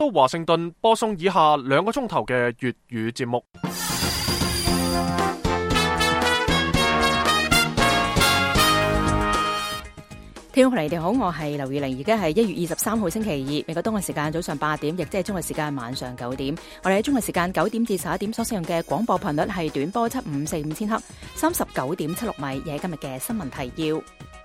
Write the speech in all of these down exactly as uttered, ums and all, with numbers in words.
到華盛頓播送以下兩個鐘頭嘅粵語節目。 聽眾朋友你哋好，我係劉宇玲，而家係一月二十三號星期二，美國東岸時間早上八點，亦即係中國時間晚上九點。我哋喺中國時間九點至十一點所使用嘅廣播頻率係短波七五四五千赫，三十九點七六米。而係今日嘅新聞提要。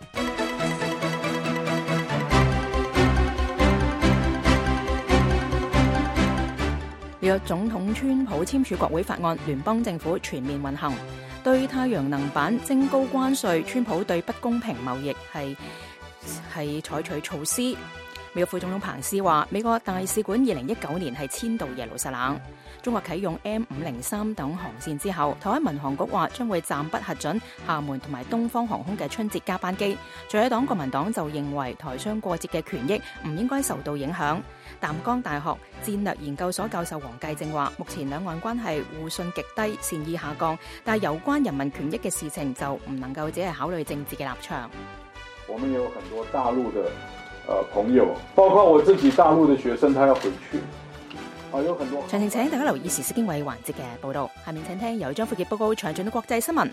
美國總統川普簽署國會法案，聯邦政府全面運行。對太陽能板徵高關稅，川普對不公平貿易係係採取措施。美國副總統彭斯話，美國大使館二零一九年係遷到耶路撒冷。中國啟用 M 五零三等航線之後，台灣民航局話將會暫不核准廈門同埋東方航空嘅春節加班機。在野黨國民黨就認為台商過節嘅權益唔應該受到影響。淡江大學戰略研究所教授黃繼正話，目前兩岸關係互信極低，善意下降，但係有關人民權益嘅事情就唔能夠只係考慮政治嘅立場。 我們有很多大陸的、呃、朋友，包括我自己大陸的學生，他要回去。啊，有很多。 詳情請大家留意時事經緯環節嘅報道。下面請聽由張富傑報告詳盡嘅國際新聞。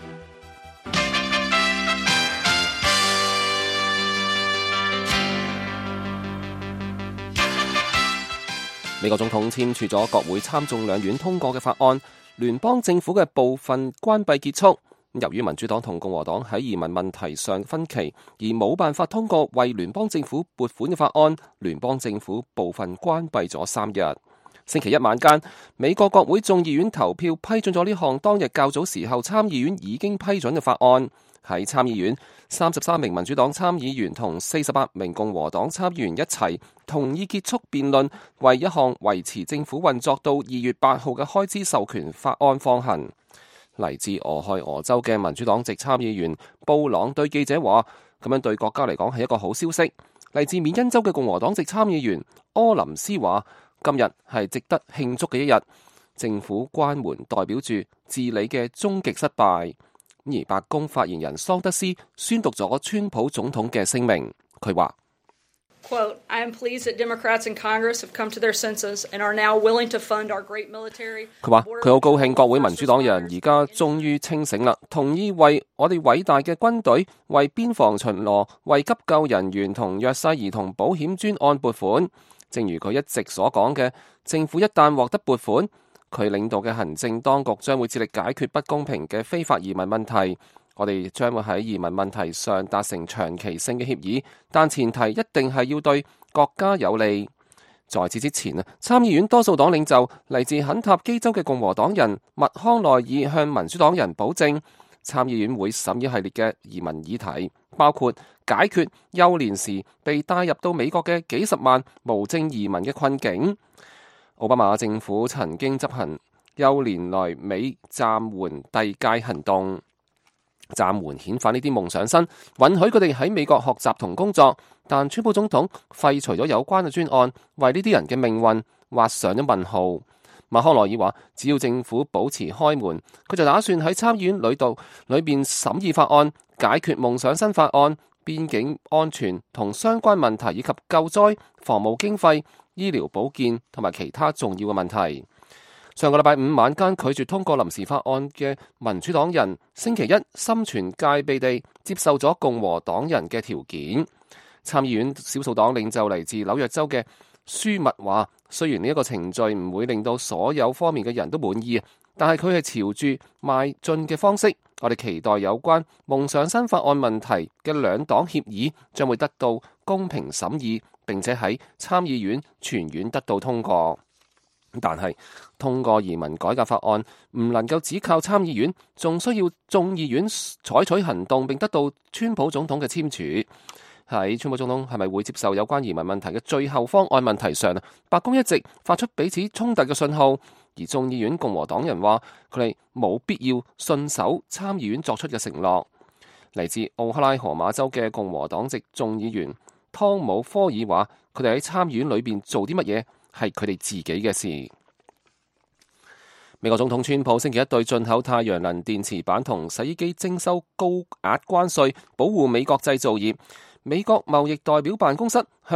美國總統簽署咗國會參眾兩院通過嘅法案，聯邦政府嘅部分關閉結束。由於民主黨同共和黨喺移民問題上分歧，而冇辦法通過為聯邦政府撥款嘅法案，聯邦政府部分關閉咗三日。星期一晚間，美國國會眾議院投票批准咗呢項當日較早時候參議院已經批准嘅法案。喺參議院，三十三名民主黨參議員同四十八名共和黨參議員一齊同意結束辯論，為一項維持政府運作到二月八號嘅開支授權法案放行。嚟自俄亥俄州嘅民主黨籍參議員布朗對記者話，咁樣對國家嚟講係一個好消息。嚟自緬因州嘅共和黨籍參議員柯林斯話，今日係值得慶祝嘅一日，政府關門代表住治理嘅終極失敗。而白宮發言人桑德斯宣讀咗川普總統嘅聲明，佢話 ：Quote, I am pleased that Democrats in Congress have come to their senses and are now willing to fund our great military. 佢話佢好高興國會民主黨人而家終於清醒啦，同意為我哋偉大嘅軍隊、為邊防巡邏、為急救人員同弱勢兒童保險專案撥款。正如佢一直所講嘅，政府一旦獲得撥款，佢領導嘅行政當局將會致力解決不公平嘅非法移民問題。我哋將會喺移民問題上達成長期性嘅協議，但前提一定係要對國家有利。在此之前啊，參議院多數黨領袖嚟自肯塔基州嘅共和黨人麥康奈爾向民主黨人保證，參議院會審議系列嘅移民議題，包括解決幼年時被帶入到美國嘅幾十萬無證移民嘅困境。奧巴馬政府曾經執行幼年來美暫緩遞解行動，暫緩遣返呢啲夢想生，允許佢哋喺美國學習同工作。但川普總統廢除咗有關嘅專案，為呢啲人嘅命運畫上咗問號。麥康奈爾話，只要政府保持開門，佢就打算喺參議院裏度裏邊審議法案，解決夢想生法案、邊境安全同相關問題，以及救災、防務經費、醫療保健同埋其他重要嘅問題。上個禮拜五晚間拒絕通過臨時法案嘅民主黨人，星期一心存戒備地接受咗共和黨人嘅條件。參議院少數黨領袖嚟自紐約州嘅舒密話，雖然呢一個程序唔會令到所有方面嘅人都滿意，但係佢係朝住邁進嘅方式。我哋期待有關夢想生法案問題嘅兩黨協議將會得到公平審議，並且喺參議院全院得到通過。但係通過移民改革法案唔能夠只靠參議院，仲需要眾議院採取行動，並得到川普總統嘅簽署。喺川普總統係咪會接受有關移民問題嘅最後方案問題上，白宮一直發出彼此衝突嘅信號，而眾議院共和黨人話佢哋冇必要信守參議院作出嘅承諾。嚟自奧克拉荷馬州嘅共和黨籍眾議員湯姆科爾話，佢哋喺參議院裏邊做啲乜嘢係佢哋自己嘅事。美國總統川普星期一對進口太陽能電池板同洗衣機徵收高額關稅，保護美國製造業。美國貿易代表辦公室向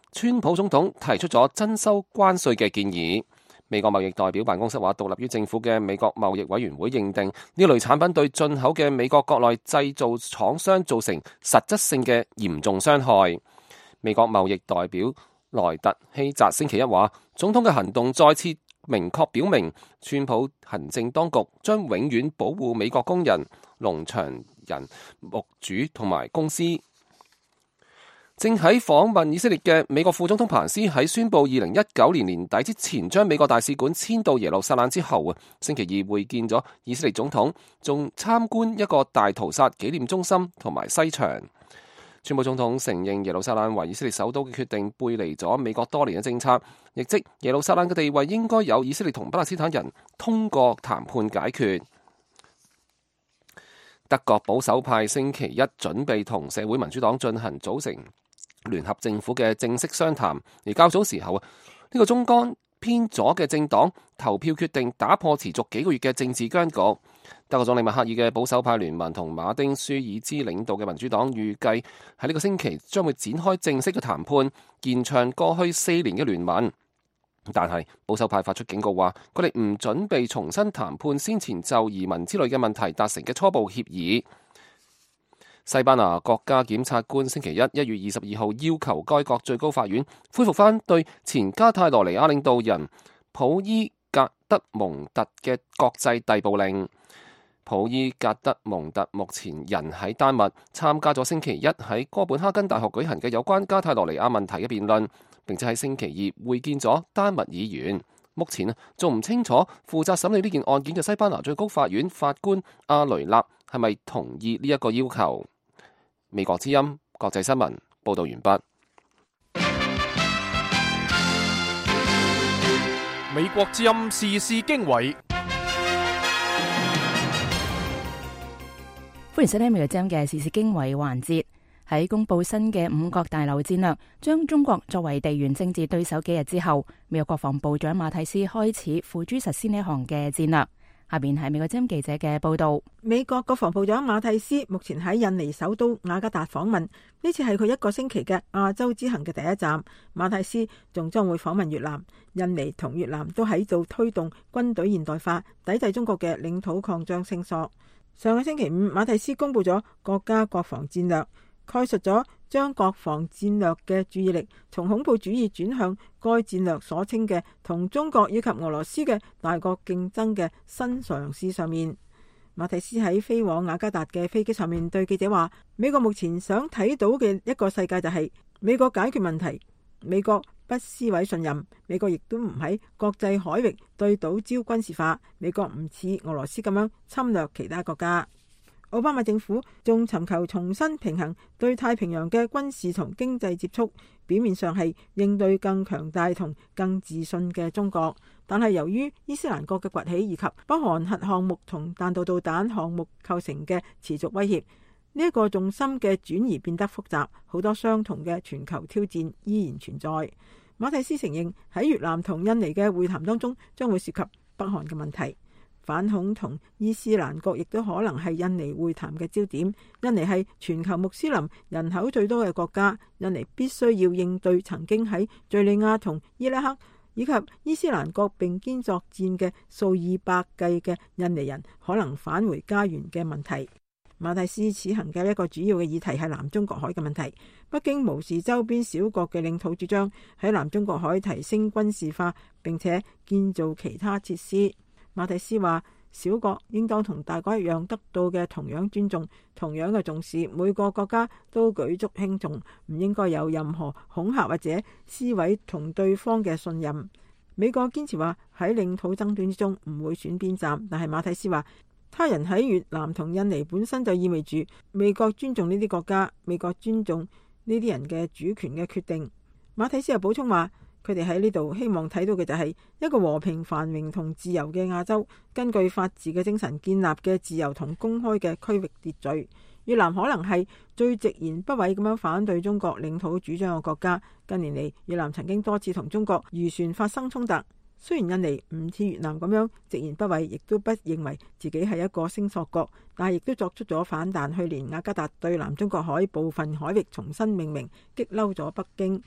川普總統提出咗增收關稅嘅建議。美國貿易代表辦公室話，獨立於政府嘅美國貿易委員會認定呢類產品對進口嘅美國國內製造廠商造成實質性嘅嚴重傷害。美國貿易代表萊特希澤星期一話，總統嘅行動再次明確表明，川普行政當局將永遠保護美國工人、農場人、牧主同埋公司。正喺訪問以色列嘅美國副總統彭斯喺宣布二零一九年年底之前將美國大使館遷到耶路撒冷之後啊，星期二會見咗以色列總統，仲參觀一個大屠殺紀念中心同埋西牆。川普總統承認耶路撒冷為以色列首都嘅決定背離咗美國多年嘅政策，亦即耶路撒冷嘅地位應該由以色列同巴勒斯坦人通過談判解決。德國保守派星期一準備同社會民主黨進行組成聯合政府嘅正式商談，而較早時候啊，呢個中間偏左嘅政黨投票決定打破持續幾個月嘅政治僵局。德國總理默克爾嘅保守派聯盟同馬丁舒爾茲領導嘅民主黨預計喺呢個星期將會展開正式嘅談判，延長過去四年嘅聯盟。但係保守派發出警告話，佢哋唔準備重新談判先前就移民之類嘅問題達成嘅初步協議。西班牙國家檢察官星期一一月二十二號要求該國最高法院恢復翻對前加泰羅尼亞領導人普伊格德蒙特嘅國際逮捕令。普伊格德蒙特目前人喺丹麥，參加咗星期一喺哥本哈根大學舉行嘅有關加泰羅尼亞問題嘅辯論，並且喺星期二會見咗丹麥議員。目前仲唔清楚負責審理呢件案件嘅西班牙最高法院法官阿雷納係咪同意呢一個要求。美國之音國際新聞報道完畢。 美國之音時事經緯， 歡迎收聽美國之音嘅時事經緯環節。喺公布新嘅五角大樓戰略，將中國作為地緣政治對手幾日之後，美國國防部長馬蒂斯開始付諸實施呢項嘅戰略。下邊係美國之音記者嘅報道。 美國國防部長馬蒂斯目前喺印尼首都雅加達訪問，呢次係佢一個星期嘅亞洲之行嘅第一站。馬蒂斯仲將會訪問越南。印尼同越南都喺度推動軍隊現代化，抵制中國嘅領土擴張聲索。上個星期五，馬蒂斯公布咗國家國防戰略，概述咗將國防戰略嘅注意力從恐怖主義轉向該戰略所稱嘅同中國以及俄羅斯嘅大國競爭嘅新嘗試上面。馬蒂斯喺飛往雅加達嘅飛機上面對記者話，美國目前想睇到嘅一個世界就係美國解決問題，美國不撕毀信任，美國亦都唔喺國際海域對島礁軍事化，美國唔似俄羅斯咁樣侵略其他國家。奧巴馬政府仲尋求重新平衡對太平洋嘅軍事同經濟接觸，表面上係應對更強大同更自信嘅中國，但係由於伊斯蘭國嘅崛起以及北韓核項目同彈道導彈項目構成嘅持續威脅，呢一個重心嘅轉移變得複雜，好多相同嘅全球挑戰依然存在。馬蒂斯承認喺越南同印尼嘅會談當中將會涉及北韓嘅問題。反恐同伊斯蘭國亦都可能係印尼會談嘅焦點。印尼係全球穆斯林人口最多嘅國家，印尼必須要應對曾經喺敘利亞同伊拉克以及伊斯蘭國並肩作戰嘅數以百計嘅印尼人可能返回家園嘅問題。馬蒂斯此行嘅一個主要嘅議題係南中國海嘅問題。北京無視周邊小國嘅領土主張，喺南中國海提升軍事化，並且建造其他設施。馬蒂斯話，小國應當同大國一樣得到嘅同樣尊重，同樣嘅重視，每個國家都舉足輕重，唔應該有任何恐嚇或者撕毀同對方嘅信任。美國堅持話喺領土爭端之中唔會選邊站，但係馬蒂斯話，他人喺越南同印尼本身就意味住美國尊重呢啲國家，美國尊重呢啲人嘅主權嘅決定。馬蒂斯又補充話，佢哋喺呢度希望睇到嘅就係一個和平繁榮同自由嘅亞洲，根據法治嘅精神建立嘅自由同公開嘅區域秩序。越南可能係最直言不諱咁樣反對中國領土主張嘅國家。近年嚟，越南曾經多次同中國漁船發生衝突。雖然印尼唔似越南咁樣直言不諱，亦都不認為自己係一個聲索國，但係亦都作出咗反彈。去年雅加達對南中國海部分海域重新命名，激嬲咗北京。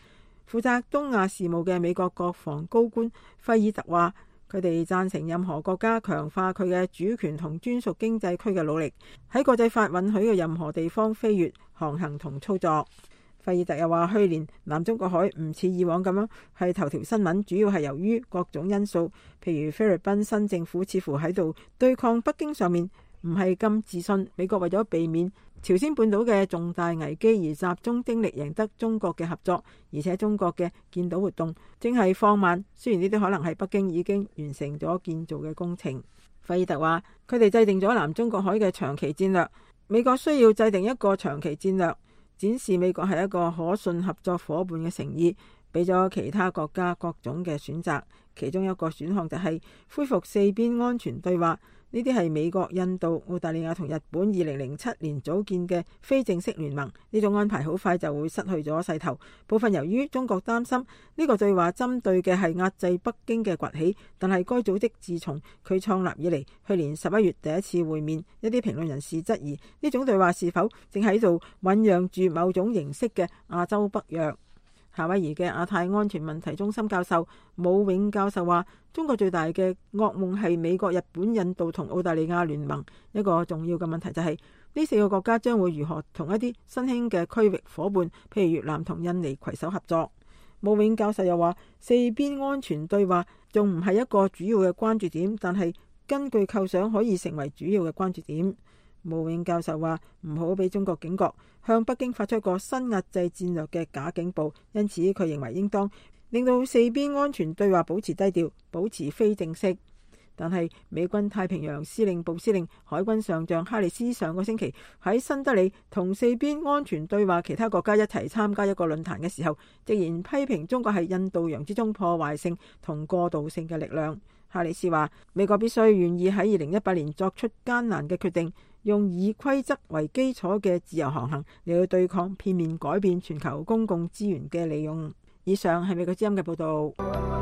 負責東亞事務嘅美國國防高官費爾特話，佢哋贊成任何國家強化佢嘅主權同專屬經濟區嘅努力，喺國際法允許嘅任何地方飛越、航行同操作。費爾特又話，去年南中國海唔似以往咁樣係頭條新聞，主要係由於各種因素，譬如菲律賓新政府似乎喺度對抗北京上面唔係咁自信。美國為咗避免朝鮮半島嘅重大危機而集中精力贏得中國嘅合作，而且中國嘅建島活動正係放慢，雖然呢啲可能係北京已經完成咗建造嘅工程。費爾特話，佢哋制定咗南中國海嘅長期戰略，美國需要制定一個長期戰略，展示美國係一個可信合作夥伴嘅誠意，俾咗其他國家各種嘅選擇。其中一個選項就係恢復四邊安全對話。呢啲係美國、印度、澳大利亞同日本二零零七年組建嘅非正式聯盟。呢種安排好快就會失去咗勢頭，部分由於中國擔心呢個對話針對嘅係壓制北京嘅崛起。但係該組織自從佢創立以嚟，去年十一月第一次會面，一啲評論人士質疑呢種對話是否正喺度醖釀住某種形式嘅亞洲北約。夏威夷嘅亞太安全問題中心教授武永教授話，中國最大嘅噩夢係美國、日本、印度同澳大利亞聯盟。一個重要嘅問題就係、是、呢四個國家將會如何同一啲新興嘅區域夥伴，譬如越南同印尼攜手合作。武永教授又話，四邊安全對話仲唔係一個主要嘅關注點，但係根據構想可以成為主要嘅關注點。武永教授話，唔好俾中國警覺，向北京發出一個新壓制戰略嘅假警報，因此佢認為應當令到四邊安全對話保持低調，保持非正式。但係美軍太平洋司令部司令海軍上將哈里斯上個星期喺新德里同四邊安全對話其他國家一齊參加一個論壇嘅時候，直言批評中國係印度洋之中破壞性同過渡性嘅力量。哈里斯話，美國必須願意喺二零一八年作出艱難嘅決定，用以規則為基礎嘅自由航行嚟去對抗片面改變全球公共資源嘅利用。以上係美國之音嘅報道。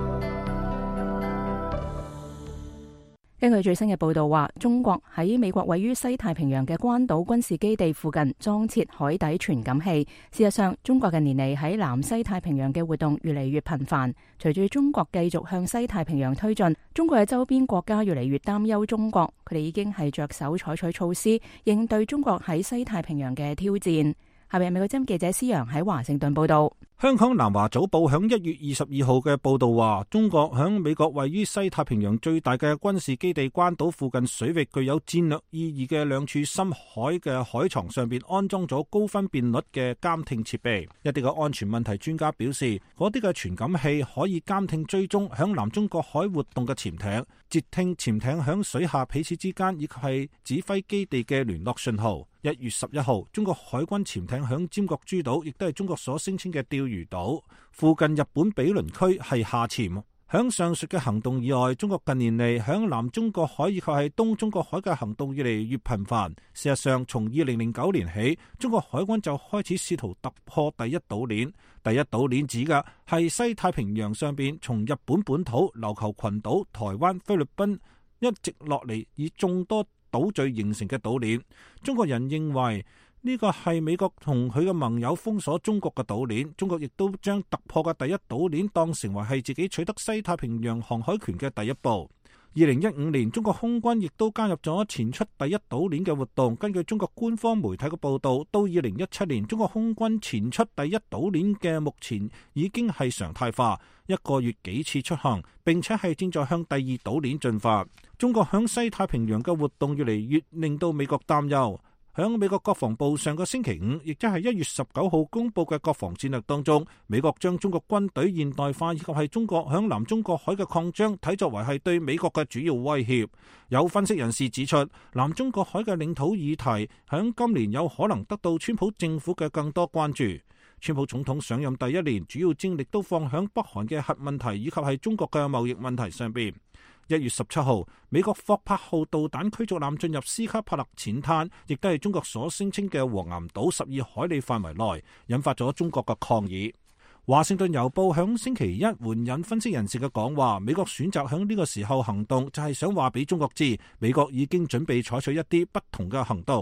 根據最新嘅報道話，中國喺美國位於西太平洋嘅關島軍事基地附近裝設海底傳感器。事實上，中國近年嚟喺南西太平洋嘅活動越嚟越頻繁。隨住中國繼續向西太平洋推進，中國嘅周邊國家越嚟越擔憂中國，佢哋已經係着手採取措施應對中國喺西太平洋嘅挑戰。下面美國之音記者施洋喺華盛頓報道。 香港南華早報響一月二十二號嘅報道話，中國響美國位於西太平洋最大嘅軍事基地關島附近水域具有戰略意義嘅兩處深海嘅海床上邊安裝咗高分辨率嘅監聽設備。一啲嘅安全問題專家表示，嗰啲嘅傳感器可以監聽追蹤響南中國海活動嘅潛艇，截聽潛艇響水下彼此之間以及係指揮基地嘅聯絡信號。一月十一號，中國海軍潛艇響尖閣諸島，亦都係中國所聲稱嘅釣魚島附近日本毗鄰區係下潛。響上述嘅行動以外，中國近年嚟響南中國海以及係東中國海嘅行動越嚟越頻繁。事實上，從二零零九年起，中國海軍就開始試圖突破第一島鏈。第一島鏈指嘅係西太平洋上邊從日本本土、琉球群島、台灣、菲律賓一直落嚟以眾多島嶼形成嘅島鏈。中國人認為呢個係美國同佢嘅盟友封鎖中國嘅島鏈，中國亦都將突破嘅第一島鏈當成為係自己取得西太平洋航海權嘅第一步。二零一五年，中國空軍亦都加入咗前出第一島鏈嘅活動。根據中國官方媒體嘅報道，到二零一七年，中國空軍前出第一島鏈嘅目前已經係常態化，一個月幾次出行，並且係正在向第二島鏈進發。中國響西太平洋嘅活動越嚟越令到美國擔憂。響美國國防部上個星期五，亦即係一月十九號公布嘅國防戰略當中，美國將中國軍隊現代化以及係中國響南中國海嘅擴張睇作為係對美國嘅主要威脅。有分析人士指出，南中國海嘅領土議題響今年有可能得到川普政府嘅更多關注。川普總統上任第一年，主要精力都放響北韓嘅核問題以及係中國嘅貿易問題上邊。一月十七號，美國霍柏號導彈驅逐艦進入斯卡帕勒淺灘，亦都係中國所聲稱嘅黃岩島十二海里範圍內，引發咗中國嘅抗議。華盛頓郵報響星期一援引分析人士嘅講話，美國選擇響呢個時候行動，就係想話俾中國知，美國已經準備採取一啲不同嘅行動。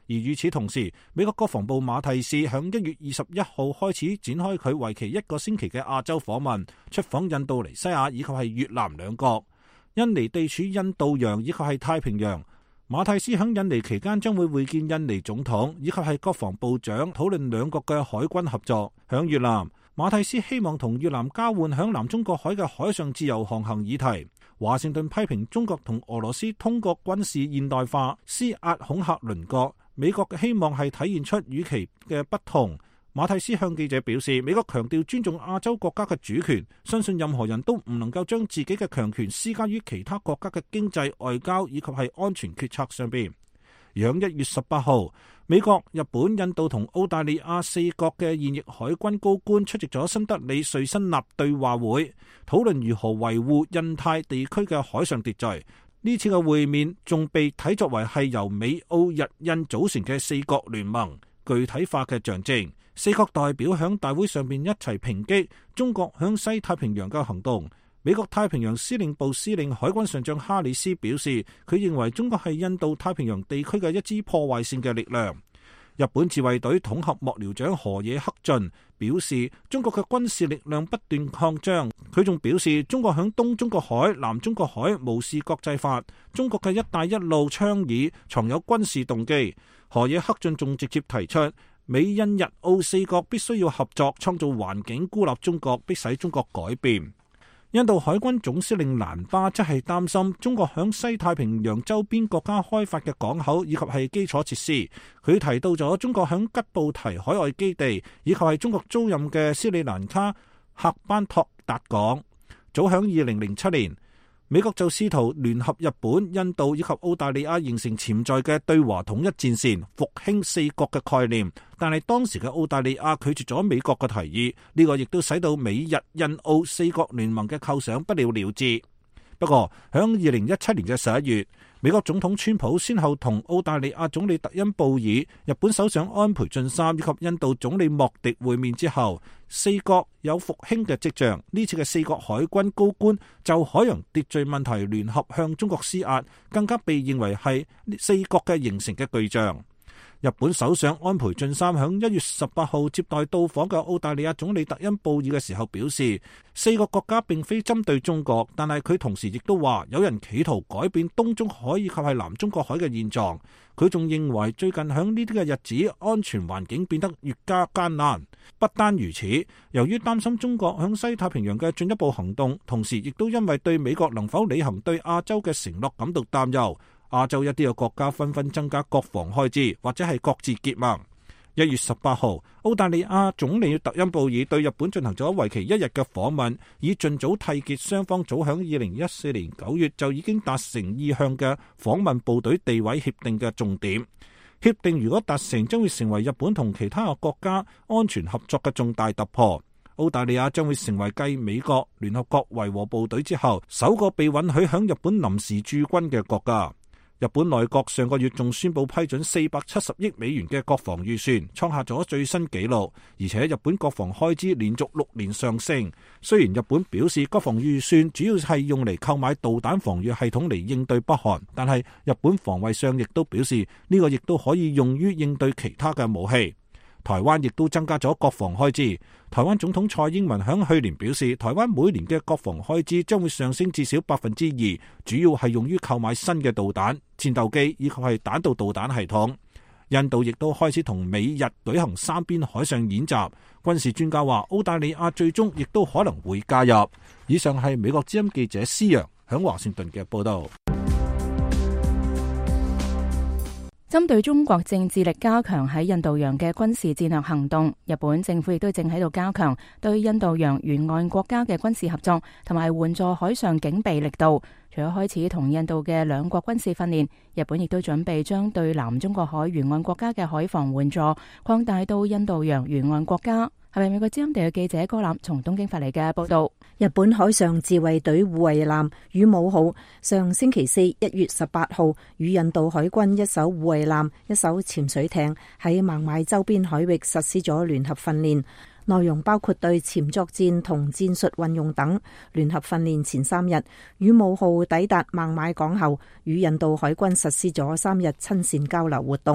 而與此同時，美國國防部馬蒂斯響一月二十一號開始展開佢為期一個星期嘅亞洲訪問，出訪印度尼西亞以及係越南兩國。印尼地處印度洋以及係太平洋。馬蒂斯響印尼期間將會會見印尼總統以及係國防部長，討論兩國嘅海軍合作。響越南，馬蒂斯希望同越南交換響南中國海嘅海上自由航行議題。華盛頓批評中國同俄羅斯通過軍事現代化施壓恐嚇鄰國，美國嘅希望係體現出與其嘅不同。馬蒂斯向記者表示，美國強調尊重亞洲國家嘅主權，相信任何人都唔能夠將自己嘅強權施加於其他國家嘅經濟、外交以及係安全決策上邊。響一月十八號，美國、日本、印度同澳大利亞四國嘅現役海軍高官出席咗新德里瑞辛納對話會，討論如何維護印太地區嘅海上秩序。呢次嘅會面仲被睇作為係由美、澳、日、印組成嘅四國聯盟具體化嘅象徵。四國代表響大會上面一齊抨擊中國響西太平洋嘅行動。美國太平洋司令部司令海軍上將哈里斯表示，佢認為中國係印度太平洋地區嘅一支破壞性嘅力量。日本自衛隊統合幕僚長河野克俊表示，中國嘅軍事力量不斷擴張。佢仲表示，中國響東中國海、南中國海無視國際法，中國嘅一帶一路倡議藏有軍事動機。河野克俊仲直接提出，美印日澳四國必須要合作，創造環境孤立中國，迫使中國改變。印度海軍總司令蘭巴則係擔心中國響西太平洋周邊國家開發嘅港口以及係基礎設施。佢提到咗中國響吉布提海外基地以及係中國租賃嘅斯里蘭卡喀班托達港。早響二零零七年，美國就試圖聯合日本、印度以及澳大利亞形成潛在嘅對華統一戰線，復興四國嘅概念。但係當時嘅澳大利亞拒絕咗美國嘅提議，呢個亦都使到美日印澳四國聯盟嘅構想不了了之。不過響二零一七年嘅十一月，美國總統川普先後同澳大利亞總理特恩布爾、日本首相安倍晉三以及印度總理莫迪會面之後，四國有復興嘅跡象。呢次嘅四國海軍高官就海洋秩序問題聯合向中國施壓，更加被認為係四國嘅形成嘅巨象。日本首相安倍晉三響一月十八號接待到訪嘅澳大利亞總理特恩布爾嘅時候表示，四個國家並非針對中國，但係佢同時亦都話有人企圖改變東中海以及係南中國海嘅現狀。佢仲認為最近響呢啲嘅日子，安全環境變得越加艱難。不單如此，由於擔心中國響西太平洋嘅進一步行動，同時亦都因為對美國能否履行對亞洲嘅承諾感到擔憂。亞洲一啲嘅國家紛紛增加國防開支，或者係各自結盟。一月十八號，澳大利亞總理特恩布爾對日本進行咗為期一日嘅訪問，以盡早締結雙方早響二零一四年九月就已經達成意向嘅訪問部隊地位協定嘅重點。協定如果達成，將會成為日本同其他嘅國家安全合作嘅重大突破。澳大利亞將會成為繼美國、聯合國維和部隊之後，首個被允許響日本臨時駐軍嘅國家。日本內閣上個月仲宣布批准四百七十億美元嘅國防預算，創下咗最新紀錄。而且日本國防開支連續六年上升。雖然日本表示國防預算主要係用嚟購買導彈防禦系統嚟應對北韓，但係日本防衛相亦都表示呢個亦都可以用於應對其他嘅武器。台灣亦都增加咗國防開支。台灣總統蔡英文響去年表示，台灣每年嘅國防開支將會上升至少百分之二，主要係用於購買新嘅導彈、戰鬥機以及係彈道導彈系統。印度亦都開始同美日舉行三邊海上演習。軍事專家話，澳大利亞最終亦都可能會加入。以上係美國之音記者施洋響華盛頓嘅報道。 針對中國正致力加強喺印度洋嘅軍事戰略行動，日本政府亦都正喺度加強對印度洋沿岸國家嘅軍事合作，同埋援助海上警備力度。除咗開始同印度嘅兩國軍事訓練，日本亦都準備將對南中國海沿岸國家嘅海防援助擴大到印度洋沿岸國家。係咪美國之音地嘅記者高嵐從東京發嚟嘅報道？ 日本海上自衛隊護衛艦羽毛號上星期四一月十八號與印度海軍一艘護衛艦、一艘潛水艇喺孟買周邊海域實施咗聯合訓練，內容包括對潛作戰同戰術運用等。聯合訓練前三日，羽毛號抵達孟買港後，與印度海軍實施咗三日親善交流活動。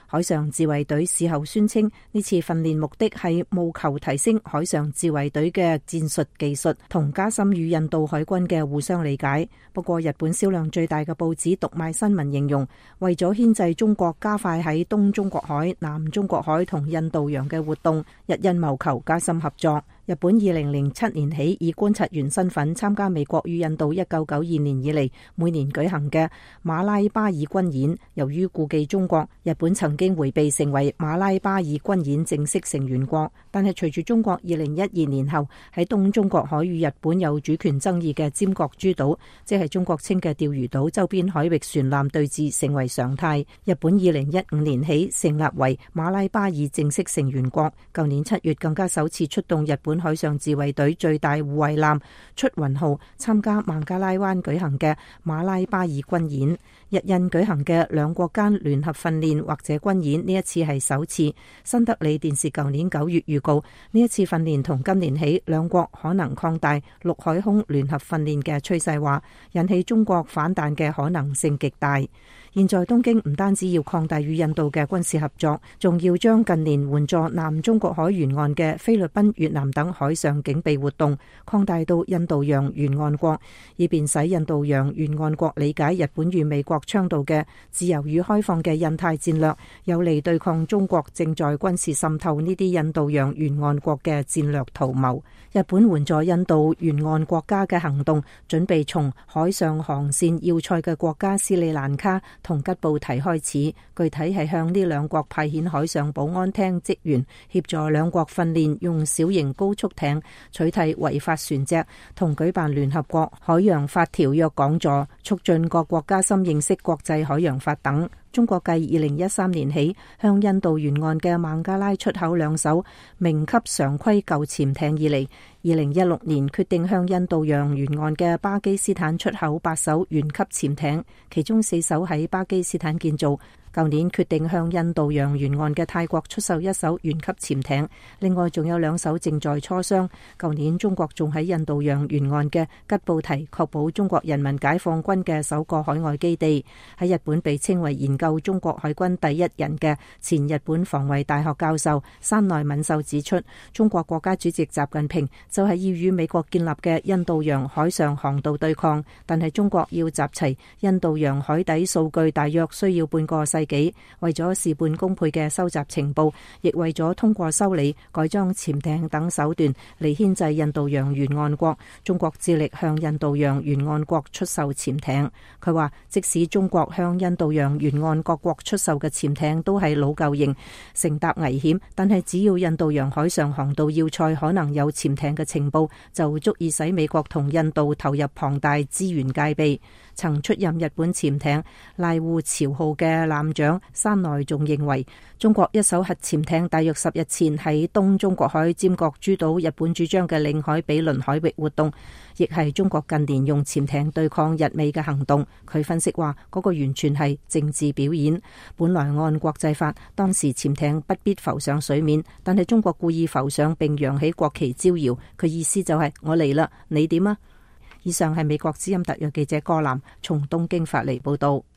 海上自衛隊事後宣稱，呢次訓練目的係務求提升海上自衛隊嘅戰術技術，同加深與印度海軍嘅互相理解。不過，日本銷量最大嘅報紙讀賣新聞形容，為咗牽制中國加快喺東中國海、南中國海同印度洋嘅活動，日印謀求加深合作。日本二零零七年起以觀察員身份參加美國與印度一九九二年以嚟每年舉行嘅馬拉巴爾軍演。由於顧忌中國，日本曾經迴避成為馬拉巴爾軍演正式成員國。但係隨住中國二零一二年後喺東中國海與日本有主權爭議嘅尖閣諸島，即係中國稱嘅釣魚島周邊海域船艦對峙成為常態。日本二零一五年起成立為馬拉巴爾正式成員國，舊年七月更加首次出動日本海上自衛隊最大護衛艦出雲號參加孟加拉灣舉行嘅馬拉巴爾軍演。日印舉行嘅兩國間聯合訓練或者軍演，呢一次係首次。新德里電視舊年九月預告，呢一次訓練同今年起兩國可能擴大陸海空聯合訓練嘅趨勢，話引起中國反彈嘅可能性極大。現在東京唔單止要擴大與印度嘅軍事合作，仲要將近年援助南中國海沿岸嘅菲律賓、越南等海上警備活動擴大到印度洋沿岸國，以便使印度洋沿岸國理解日本與美國倡導嘅自由與開放嘅印太戰略，有利對抗中國正在軍事滲透呢啲印度洋沿岸國嘅戰略圖謀。日本援助印度沿岸國家嘅行動準備從海上航線要塞嘅國家斯里蘭卡同吉布提開始，具體係向呢兩國派遣海上保安廳職員，協助兩國訓練用小型高速艇取締違法船隻，同舉辦聯合國海洋法條約講座，促進各國加深認識國際海洋法等。中國繼二零一三年起向印度沿岸嘅孟加拉出口兩艘明級常規舊潛艇以嚟，二零一六年決定向印度洋沿岸嘅巴基斯坦出口八艘原級潛艇，其中四艘喺巴基斯坦建造。舊年決定向印度洋沿岸嘅泰國出售一艘原級潛艇，另外仲有兩艘正在磋商。舊年中國仲喺印度洋沿岸嘅吉布提確保中國人民解放軍嘅首個海外基地。喺日本被稱為研究中國海軍第一人嘅前日本防衛大學教授山內敏秀指出，中國國家主席習近平就係要與美國建立嘅印度洋海上航道對抗，但係中國要集齊印度洋海底數據大約需要半個世紀。為咗事半功倍嘅收集情報，亦為咗通過修理、改裝潛艇等手段嚟牽制印度洋沿岸國，中國致力向印度洋沿岸國出售潛艇。佢話，即使中國向印度洋沿岸各國出售嘅潛艇都係老舊型，乘搭危險，但係只要印度洋海上航道要塞可能有潛艇嘅情報，就足以使美國同印度投入龐大資源戒備。曾出任日本潛艇瀨戶朝號嘅艦長山內仲認為，中國一艘核潛艇大約十日前喺東中國海尖閣諸島日本主張嘅領海比鄰海域活動，亦係中國近年用潛艇對抗日美嘅行動。佢分析話，嗰個完全係政治表演。本來按國際法，當時潛艇不必浮上水面，但係中國故意浮上並揚起國旗招搖，佢意思就係、是、我嚟啦，你點啊？以上係美國之音特約記者郭南從東京發嚟報道。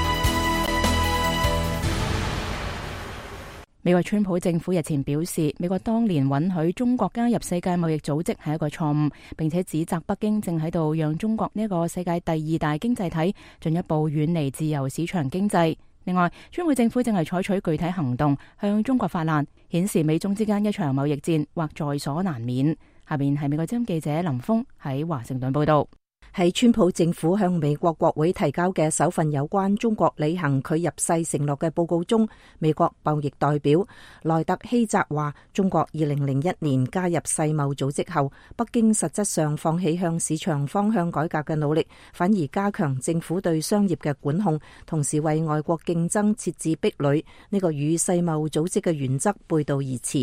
美國川普政府日前表示，美國當年允許中國加入世界貿易組織係一個錯誤，並且指責北京正喺度讓中國呢個世界第二大經濟體進一步遠離自由市場經濟。另外，川普政府正係採取具體行動向中國發難，顯示美中之間一場貿易戰或在所難免。下面係美國之音記者林峰喺華盛頓報道。 喺川普政府向美國國會提交嘅首份有關中國履行佢入世承諾嘅報告中，美國貿易代表萊特希澤話，中國二零零一年加入世貿組織後，北京實質上放棄向市場方向改革嘅努力，反而加強政府對商業嘅管控，同時為外國競爭設置壁壘，呢個與世貿組織嘅原則背道而馳。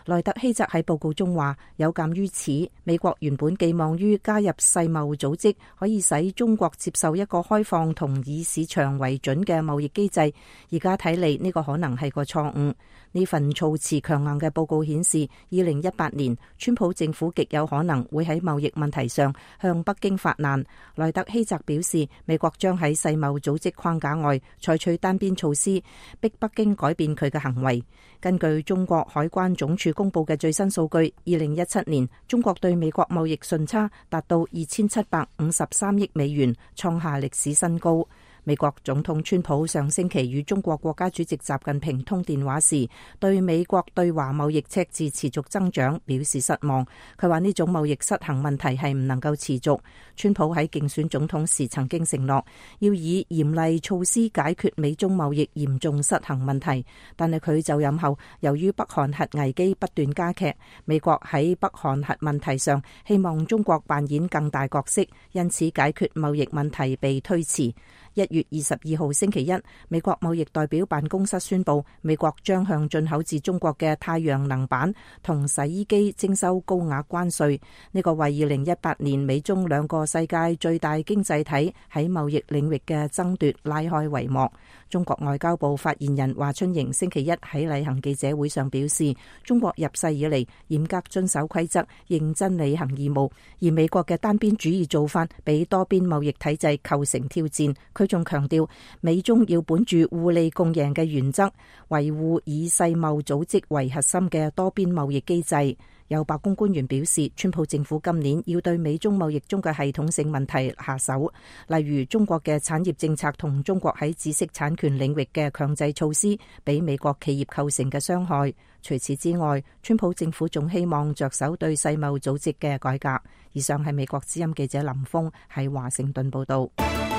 萊特希澤喺報告中話，有鑑於此，美國原本寄望於加入世貿組織可以使中國接受一個開放同以市場為準嘅貿易機制，而家睇嚟呢個可能係個錯誤。呢份措辭強硬嘅報告顯示，二零一八年川普政府極有可能會喺貿易問題上向北京發難。萊特希澤表示，美國將喺世貿組織框架外採取單邊措施，逼北京改變佢嘅行為。根據中國海關總署公布嘅最新數據，二零一七年中國對美國貿易順差達到二千七百五十三億美元，創下歷史新高。美國總統川普上星期與中國國家主席習近平通電話時，對美國對華貿易赤字持續增長表示失望。佢話呢種貿易失衡問題係唔能夠持續。川普喺競選總統時曾經承諾要以嚴厲措施解決美中貿易嚴重失衡問題，但係佢就任後，由於北韓核危機不斷加劇，美國喺北韓核問題上希望中國扮演更大角色，因此解決貿易問題被推遲。一月二十二號星期一，美國貿易代表辦公室宣布，美國將向進口自中國嘅太陽能板同洗衣機徵收高額關稅。呢個為二零一八年美中兩個世界最大經濟體喺貿易領域嘅爭奪拉開帷幕。中國外交部發言人華春瑩星期一喺例行記者會上表示，中國入世以嚟嚴格遵守規則，認真履行義務，而美國嘅單邊主義做法俾多邊貿易體制構成挑戰。佢仲強調，美中要本住互利共贏嘅原則，維護以世貿組織為核心嘅多邊貿易機制。有白宮官員表示，川普政府今年要對美中貿易中嘅系統性問題下手，例如中國嘅產業政策同中國喺知識產權領域嘅強制措施，俾美國企業構成嘅傷害。除此之外，川普政府仲希望着手對世貿組織嘅改革。以上係美國之音記者林峰喺華盛頓報道。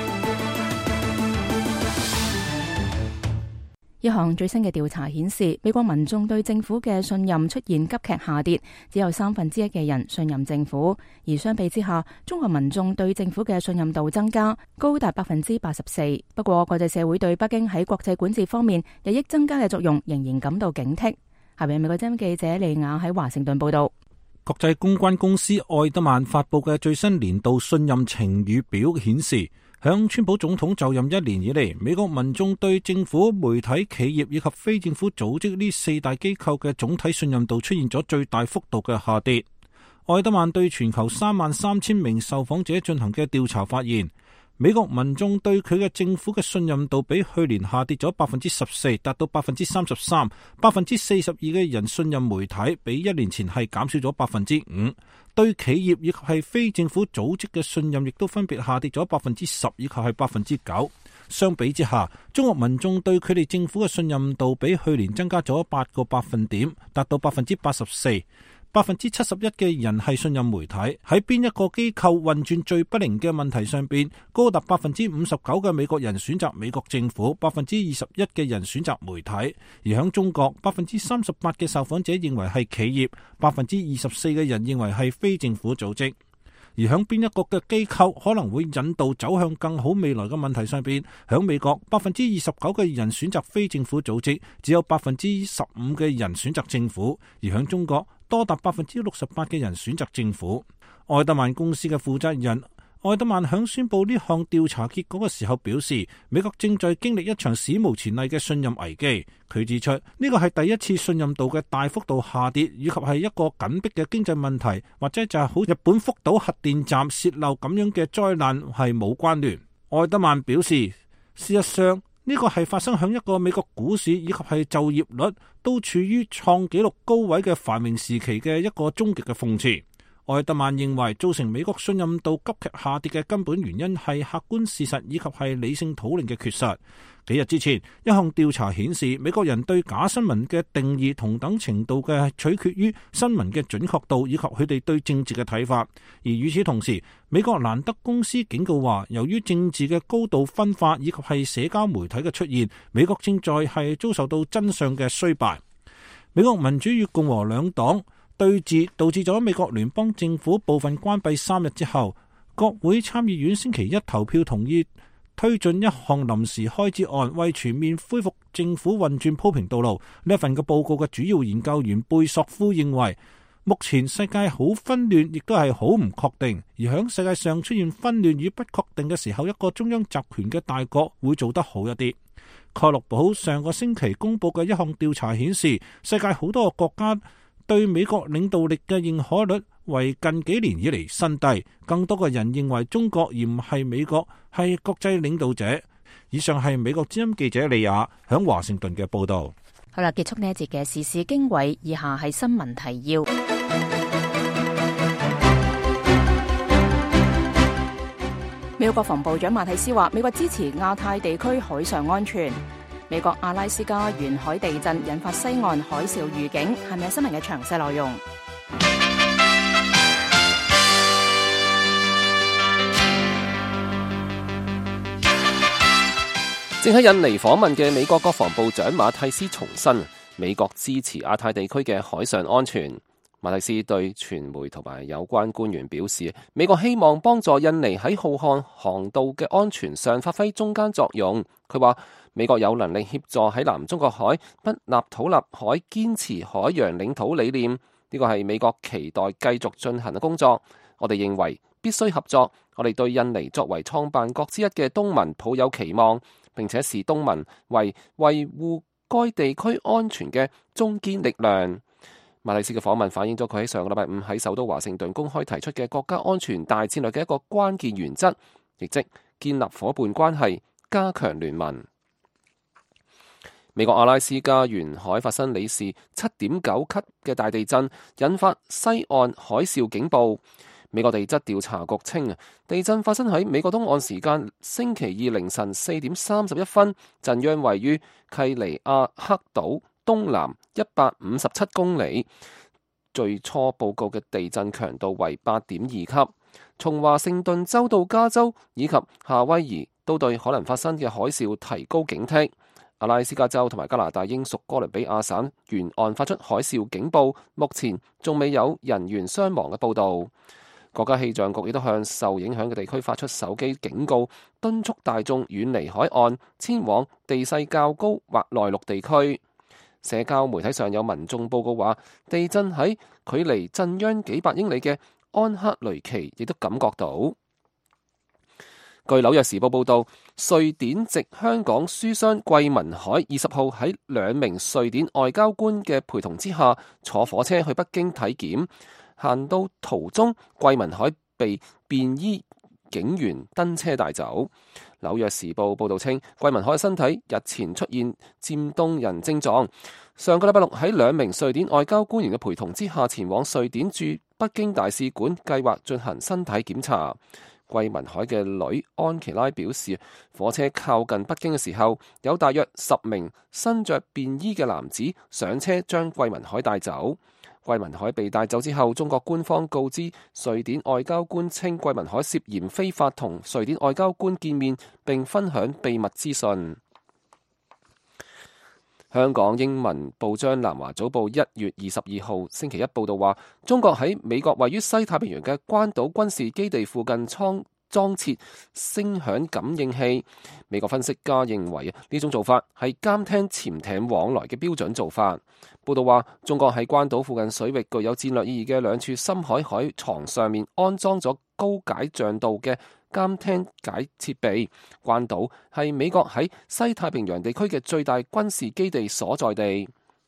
一項最新嘅調查顯示，美國民眾對政府嘅信任出現急劇下跌，只有三分之一嘅人信任政府。而相比之下，中國民眾對政府嘅信任度增加，高達百分之八十四。不過，國際社會對北京喺國際管治方面日益增加嘅作用仍然感到警惕。下邊美國之音記者利亞喺華盛頓報道。 國際公關公司愛德曼發佈嘅最新年度信任晴雨表顯示，響川普總統就任一年以嚟，美國民眾對政府、媒體、企業以及非政府組織呢四大機構嘅總體信任度出現咗最大幅度嘅下跌。愛德曼對全球三萬三千名受訪者進行嘅調查發現，美國民眾對佢嘅政府嘅信任度比去年下跌咗百分之十四，達到百分之三十三。百分之四十二嘅人信任媒體，比一年前係減少咗百分之五。對企業以及係非政府組織嘅信任亦都分別下跌咗百分之十以及係百分之九。相比之下，中國民眾對佢哋政府嘅信任度比去年增加咗八個百分點，達到百分之八十四。百分之七十一嘅人係信任媒體，喺邊一個機構運轉最不靈嘅問題上邊，高達百分之五十九嘅美國人選擇美國政府，百分之二十一嘅人選擇媒體。而喺中國，百分之三十八嘅受訪者認為係企業，百分之二十四嘅人認為係非政府組織。而喺邊一個嘅機構可能會引導走向更好未來嘅問題上邊，喺美國百分之二十九嘅人選擇非政府組織，只有百分之十五嘅人選擇政府。而喺中國，多達百分之六十八嘅人選擇政府。愛德曼公司嘅負責人愛德曼響宣布呢項調查結果嘅時候表示，美國正在經歷一場史無前例嘅信任危機。佢指出，呢個係第一次信任度嘅大幅度下跌，以及係一個緊迫嘅經濟問題，或者就係好日本福島核電站洩漏咁樣嘅災難係冇關聯。愛德曼表示，事實上呢個係發生響一個美國股市以及係就業率都處於創紀錄高位嘅繁榮時期嘅一個終極嘅諷刺。愛德曼認為，造成美國信任度急劇下跌嘅根本原因係客觀事實以及係理性討論嘅缺失。幾日之前，一項調查顯示，美國人對假新聞嘅定義同等程度嘅取決於新聞嘅準確度以及佢哋對政治嘅睇法。而與此同時，美國蘭德公司警告話，由於政治嘅高度分化以及係社交媒體嘅出現，美國正在係遭受到真相嘅衰敗。美國民主與共和兩黨對峙導致咗美國聯邦政府部分關閉三日之後，國會參議院星期一投票同意推進一項臨時開支案，為全面恢復政府運轉鋪平道路。呢一份嘅報告嘅主要研究員貝索夫認為，目前世界好紛亂，亦都係好唔確定。而響世界上出現紛亂與不確定嘅時候，一個中央集權嘅大國會做得好一啲。蓋洛普上個星期公佈嘅一項調查顯示，世界好多個國家對美國領導力嘅認可率為近幾年以嚟新低。更多嘅人認為中國而唔係美國係國際領導者。以上係美國之音記者李亞響華盛頓嘅報道。 好啦，結束呢一節嘅時事經緯，以下係新聞提要。美國國防部長馬蒂斯話，美國支持亞太地區海上安全。美國阿拉斯加沿海地震引發西岸海嘯預警，係咪新聞嘅詳細內容？ 正喺印尼訪問嘅美國國防部長馬蒂斯重申，美國支持亞太地區嘅海上安全。馬蒂斯對傳媒同埋有關官員表示，美國希望幫助印尼喺浩瀚航道嘅安全上發揮中間作用。佢話，美國有能力協助喺南中國海不立土立海堅持海洋領土理念，呢個係美國期待繼續進行嘅工作。我哋認為必須合作。我哋對印尼作為創辦國之一嘅東盟抱有期望，並且視東盟為維護該地區安全嘅中堅力量。馬蒂斯嘅訪問反映咗佢喺上個禮拜五喺首都華盛頓公開提出嘅國家安全大戰略嘅一個關鍵原則，亦即建立夥伴關係，加強聯盟。美國阿拉斯加沿海發生里氏七點九級嘅大地震，引發西岸海嘯警報。美國地質調查局稱啊，地震發生喺美國東岸時間星期二凌晨四點三十一分，震央位於契尼亞克島東南一百五十七公里。最初報告嘅地震強度為八點二級。從華盛頓州到加州以及夏威夷都對可能發生嘅海嘯提高警惕。阿拉斯加州同埋加拿大英屬哥倫比亞省沿岸發出海嘯警報，目前仲未有人員傷亡嘅報導。國家氣象局亦都向受影響嘅地區發出手機警告，敦促大眾遠離海岸，遷往地勢較高或內陸地區。社交媒體上有民眾報告話，地震喺距離震央幾百英里嘅安克雷奇亦都感覺到。據紐約時報報道，瑞典籍香港書商桂民海二十號喺兩名瑞典外交官嘅陪同之下，坐火車去北京體檢。行到途中，桂民海被便衣警員登車帶走。紐約時報報道稱，桂民海身體日前出現漸凍人症狀，上個禮拜六喺兩名瑞典外交官員嘅陪同之下，前往瑞典駐北京大使館，計劃進行身體檢查。桂民海嘅女安琪拉表示，火車靠近北京嘅時候，有大約十名身着便衣嘅男子上車將桂民海帶走。桂民海被帶走之後，中國官方告知瑞典外交官稱，桂民海涉嫌非法同瑞典外交官見面並分享秘密資訊。香港英文報章南華早報一月二十二號星期一報道話，中國喺美國位於西太平洋嘅關島軍事基地附近倉裝設聲響感應器。美國分析家認為呢種做法係監聽潛艇往來嘅標準做法。報道話，中國喺關島附近水域具有戰略意義嘅兩處深海海床上面安裝咗高解像度嘅監聽解設備。關島係美國喺西太平洋地區嘅最大軍事基地所在地。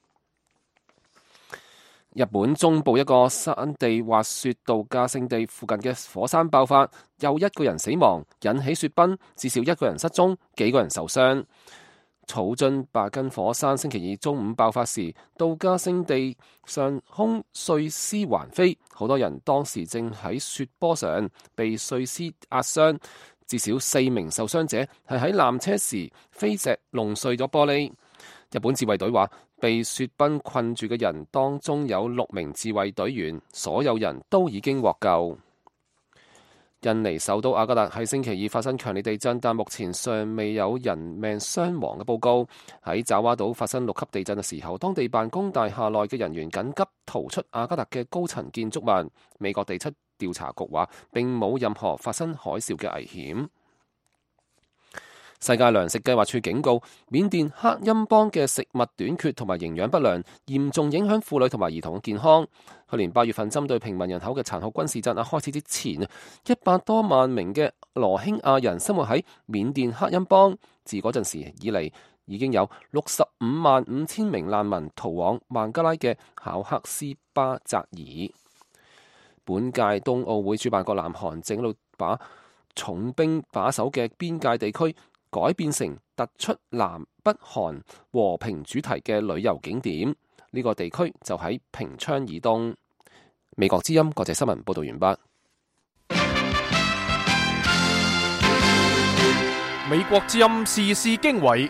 日本中部一個山地滑雪度假勝地附近嘅火山爆發，又一個人死亡，引起雪崩，至少一個人失蹤，幾個人受傷。草津白根火山星期二中午爆發時，度假勝地上空碎屍橫飛，好多人當時正喺雪坡上被碎屍壓傷，至少四名受傷者係喺纜車時飛石弄碎咗玻璃。日本自衛隊話，被雪崩困住嘅人當中有六名自衛隊員，所有人都已經獲救。印尼首都雅加達喺星期二發生強烈地震，但目前尚未有人命傷亡嘅報告。喺爪哇島發生六級地震嘅時候，當地辦公大廈內嘅人員緊急逃出雅加達嘅高層建築物。美國地質調查局話，並冇任何發生海嘯嘅危險。 世界糧食計劃署警告，緬甸克欽邦嘅食物短缺同埋營養不良嚴重影響婦女同埋兒童嘅健康。去年八月份針對平民人口嘅殘酷軍事鎮壓開始之前，一百多萬名嘅羅興亞人生活喺緬甸克欽邦。自嗰陣時以嚟，已經有六十五萬五千名難民逃往孟加拉嘅考克斯巴扎爾。本屆冬奧會主辦國南韓正喺度把重兵把守嘅邊界地區改變成突出南北韓和平主題嘅旅遊景點，呢、這個地區就喺平昌以東。美國之音國際新聞報道完畢。 美國之音時事經緯，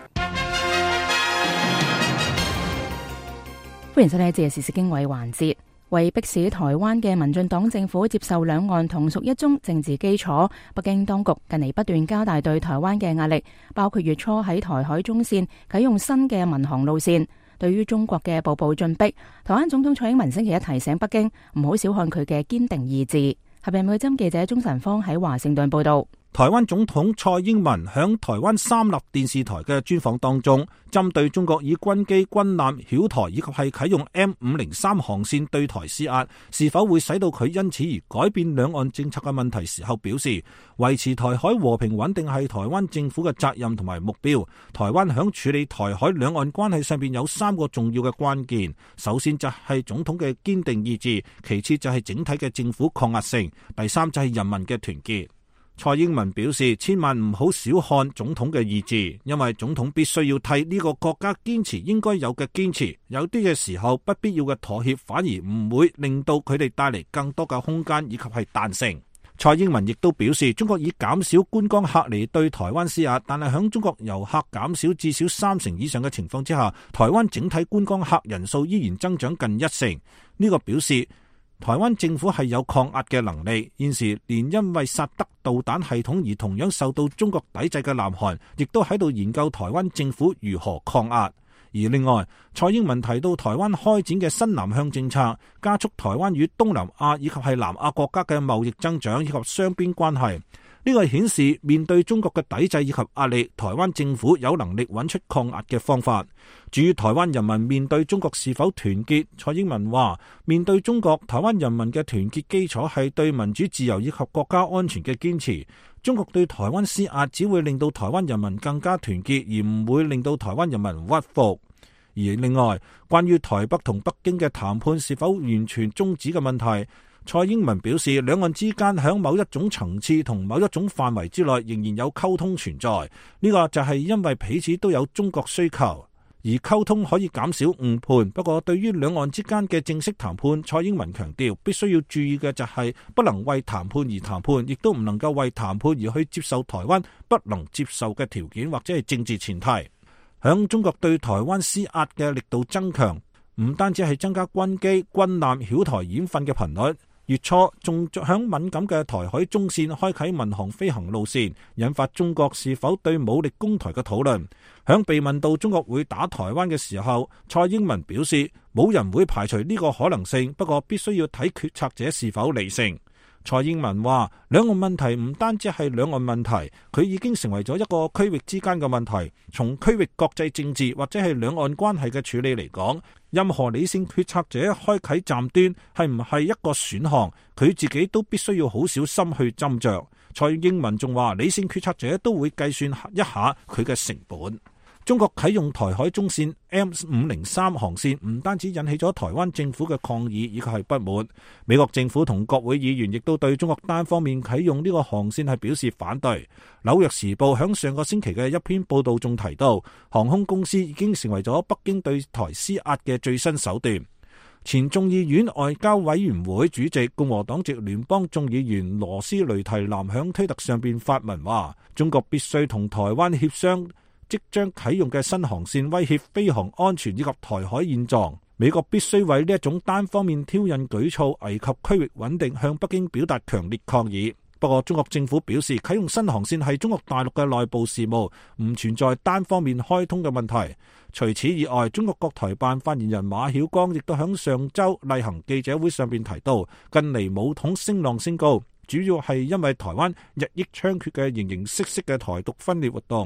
歡迎收聽呢節時事經緯環節。為迫使台灣嘅民進黨政府接受兩岸同屬一中政治基礎，北京當局近嚟不斷加大對台灣嘅壓力，包括月初喺台海中線啟用新嘅民航路線。對於中國嘅步步進逼，台灣總統蔡英文星期一提醒北京唔好小看佢嘅堅定意志。合人美針記者鍾晨芳喺華盛頓報道。 台灣總統蔡英文響台灣三立電視台嘅專訪當中，針對中國以軍機、軍艦繞台以及係啟用 M 五零三航線對台施壓，是否會使到佢因此而改變兩岸政策嘅問題時候表示，維持台海和平穩定係台灣政府嘅責任同埋目標。台灣響處理台海兩岸關係上邊有三個重要嘅關鍵，首先就係總統嘅堅定意志，其次就係整體嘅政府抗壓性，第三就係人民嘅團結。蔡英文表示，千萬唔好小看總統嘅意志，因為總統必須要替呢個國家堅持應該有嘅堅持，有啲嘅時候不必要嘅妥協反而唔會令到佢哋帶嚟更多嘅空間以及係彈性。蔡英文亦都表示，中國以減少觀光客嚟對台灣施壓，但係響中國遊客減少至少三成以上嘅情況之下，台灣整體觀光客人數依然增長近一成。呢、這個表示台灣政府係有抗壓嘅能力，現時連因為薩德導彈系統而同樣受到中國抵制嘅南韓，亦都喺度研究台灣政府如何抗壓。而另外，蔡英文提到台灣開展嘅新南向政策，加速台灣與東南亞以及係南亞國家嘅貿易增長以及雙邊關係。呢個顯示面對中國嘅抵制以及壓力，台灣政府有能力揾出抗壓嘅方法。至於台灣人民面對中國是否團結，蔡英文話：面對中國，台灣人民嘅團結基礎係對民主自由以及國家安全嘅堅持。中國對台灣施壓只會令到台灣人民更加團結，而唔會令到台灣人民屈服。而另外，關於台北同北京嘅談判是否完全終止嘅問題，蔡英文表示，兩岸之間喺某一種層次同某一種範圍之內仍然有溝通存在，呢個就係因為彼此都有中國需求，而溝通可以減少誤判。不過對於兩岸之間嘅正式談判，蔡英文強調必須要注意嘅就係不能為談判而談判，亦都唔能夠為談判而去接受台灣不能接受嘅條件或者係政治前提。響中國對台灣施壓嘅力度增強，唔單止係增加軍機、軍艦繞台演訓嘅頻率，月初仲響敏感嘅台海中線開啟民航飛行路線，引發中國是否對武力攻台嘅討論。響被問到中國會打台灣嘅時候，蔡英文表示冇人會排除呢個可能性，不過必須要睇決策者是否理性。蔡英文話，兩岸問題唔單止係兩岸問題，佢已經成為咗一個區域之間嘅問題。從區域國際政治或者係兩岸關係嘅處理嚟講，任何理性決策者開啟站端係唔係一個選項，佢自己都必須要好小心去斟酌。蔡英文仲話，理性決策者都會計算一下佢嘅成本。中國啟用台海中線 M 五零三航線，唔單止引起咗台灣政府嘅抗議以及係不滿，美國政府同國會議員亦都對中國單方面啟用呢個航線係表示反對。紐約時報響上個星期嘅一篇報道仲提到，航空公司已經成為咗北京對台施壓嘅最新手段。前眾議院外交委員會主席共和黨籍聯邦眾議員羅斯雷提南響推特上邊發文話，中國必須同台灣協商即將啟用嘅新航線威脅飛航安全以及台海現狀，美國必須為呢一種單方面挑釁舉措危及區域穩定向北京表達強烈抗議。不過中國政府表示，啟用新航線係中國大陸嘅內部事務，唔存在單方面開通嘅問題。除此以外，中國國台辦發言人馬曉光亦都響上周例行記者會上邊提到，近嚟武統聲浪升高，主要係因為台灣日益猖獗嘅形形色色嘅台獨分裂活動。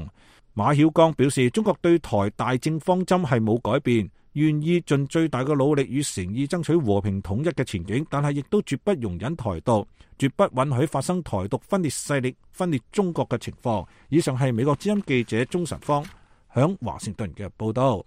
馬曉光表示，中國對台大政方針係冇改變，願意盡最大嘅努力與誠意爭取和平統一嘅前景，但係亦都絕不容忍台獨，絕不允許發生台獨分裂勢力分裂中國嘅情況。以上係美國之音記者鍾晨芳響華盛頓嘅報道。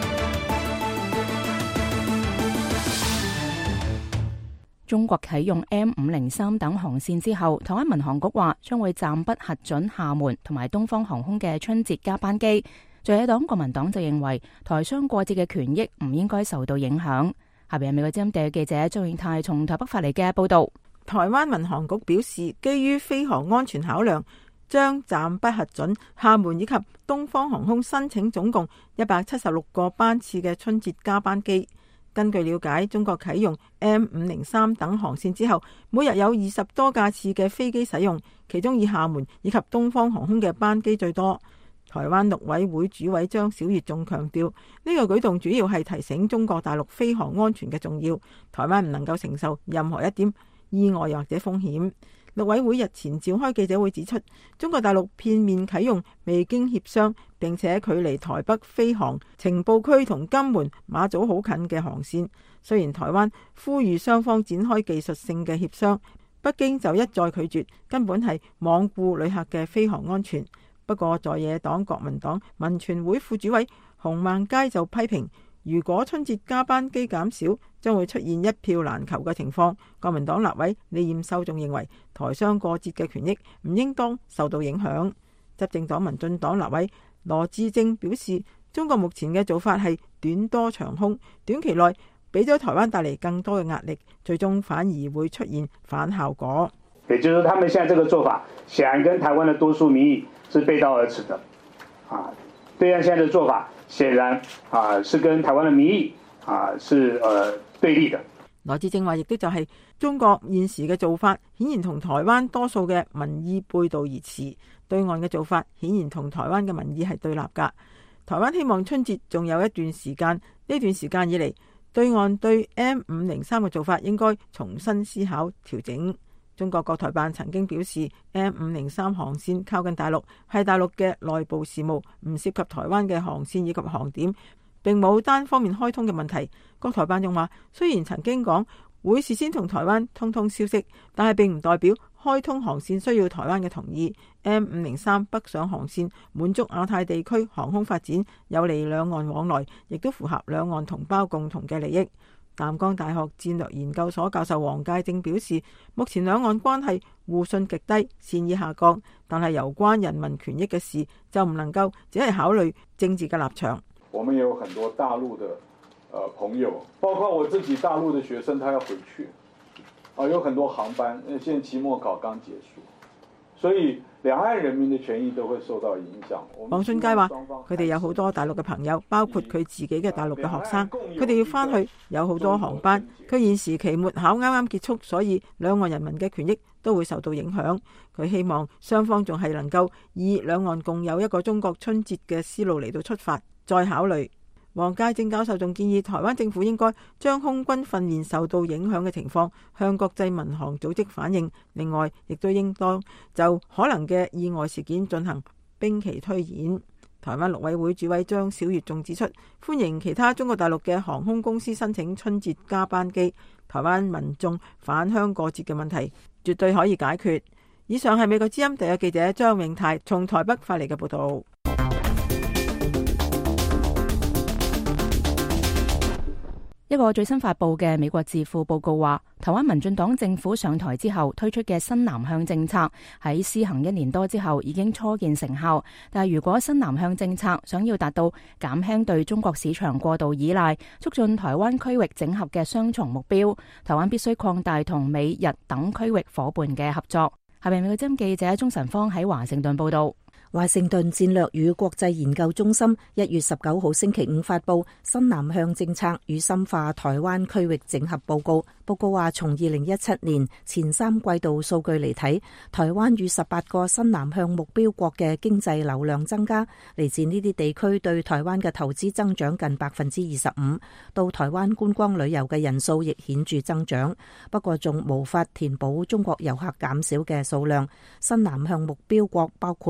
中國啟用 M 五零三等航線之後，台灣民航局話將會暫不核准廈門同埋東方航空嘅春節加班機。在野黨國民黨就認為台商過節嘅權益唔應該受到影響。下邊係美國之音記者周永泰從台北發嚟嘅報道。 台灣民航局表示，基於飛航安全考量，將暫不核准廈門以及東方航空申請總共一百七十六個班次嘅春節加班機。根據了解，中國啟用 M 五零三等航線之後，每日有二十多架次嘅飛機使用，其中以廈門以及東方航空嘅班機最多。台灣陸委會主委張曉月仲強調，呢個舉動主要係提醒中國大陸飛航安全嘅重要，台灣唔能夠承受任何一點意外或者風險。陸委會日前召開記者會指出，中國大陸片面啟用未經協商並且距離台北飛航情報區同金門、馬祖好近嘅航線。雖然台灣呼籲雙方展開技術性嘅協商，北京就一再拒絕，根本係罔顧旅客嘅飛航安全。不過在野黨國民黨民權會副主委洪孟佳就批評，如果春節加班機減少，將會出現一票難求嘅情況。國民黨立委李彥秀仲認為，台商過節嘅權益唔應當受到影響。執政黨民進黨立委羅致政表示，中國目前嘅做法係短多長空，短期內俾咗台灣帶嚟更多嘅壓力，最終反而會出現反效果。 也就是他們現在這個做法，顯然跟台灣的多數民意是背道而馳的。啊，對岸現在的做法，顯然啊是跟台灣的民意啊是呃對立的。 羅致政話，亦都就係中國現時嘅做法，顯然同台灣多數嘅民意背道而馳。對岸嘅做法，顯然同台灣嘅民意係對立噶。台灣希望春節仲有一段時間，呢段時間以嚟，對岸對 M 五零三嘅做法應該重新思考調整。中國國台辦曾經表示 ，M 五零三航線靠近大陸，係大陸嘅內部事務，唔涉及台灣嘅航線以及航點，並冇單方面開通嘅問題。國台辦仲話，雖然曾經講會事先同台灣通通消息，但係並唔代表開通航線需要台灣嘅同意。M 五零三北上航線滿足亞太地區航空發展，有利兩岸往來，亦都符合兩岸同胞共同嘅利益。淡江大學戰略研究所教授黃介正表示，目前兩岸關係互信極低，善意下降，但係有關人民權益嘅事就唔能夠只係考慮政治嘅立場。 我們有很多大陸的、呃、朋友，包括我自己大陸的學生，他要回去，啊，有很多航班，現在期末考剛結束，所以兩岸人民的權益都會受到影響。 黃俊佳話，佢哋有好多大陸嘅朋友，包括佢自己嘅大陸嘅學生，佢哋要翻去，有好多航班。佢現時期末考啱啱結束，所以兩岸人民嘅權益都會受到影響。佢希望雙方仲係能夠以兩岸共有一個中國春節嘅思路嚟到出發，再考慮。黃介正教授仲建議，台灣政府應該將空軍訓練受到影響嘅情況向國際民航組織反映，另外亦都應當就可能嘅意外事件進行兵棋推演。台灣陸委會主委張曉月仲指出，歡迎其他中國大陸嘅航空公司申請春節加班機，台灣民眾返鄉過節嘅問題絕對可以解決。以上係美國之音第一記者張永泰從台北發嚟嘅報道。 一個最新發佈嘅美國智庫報告話，台灣民進黨政府上台之後推出嘅新南向政策喺施行一年多之後已經初見成效。但係如果新南向政策想要達到減輕對中國市場過度依賴，促進台灣區域整合嘅雙重目標，台灣必須擴大同美日等區域夥伴嘅合作。下邊美國之音記者鍾晨芳喺華盛頓報道。 華盛頓戰略與國際研究中心一月十九號星期五發佈新南向政策與深化台灣區域整合報告。報告話，從二零一七年前三季度數據嚟睇，台灣與十八個新南向目標國嘅經濟流量增加，嚟自呢啲地區對台灣嘅投資增長近百分之二十五，到台灣觀光旅遊嘅人數亦顯著增長。不過仲無法填補中國遊客減少嘅數量。新南向目標國包括東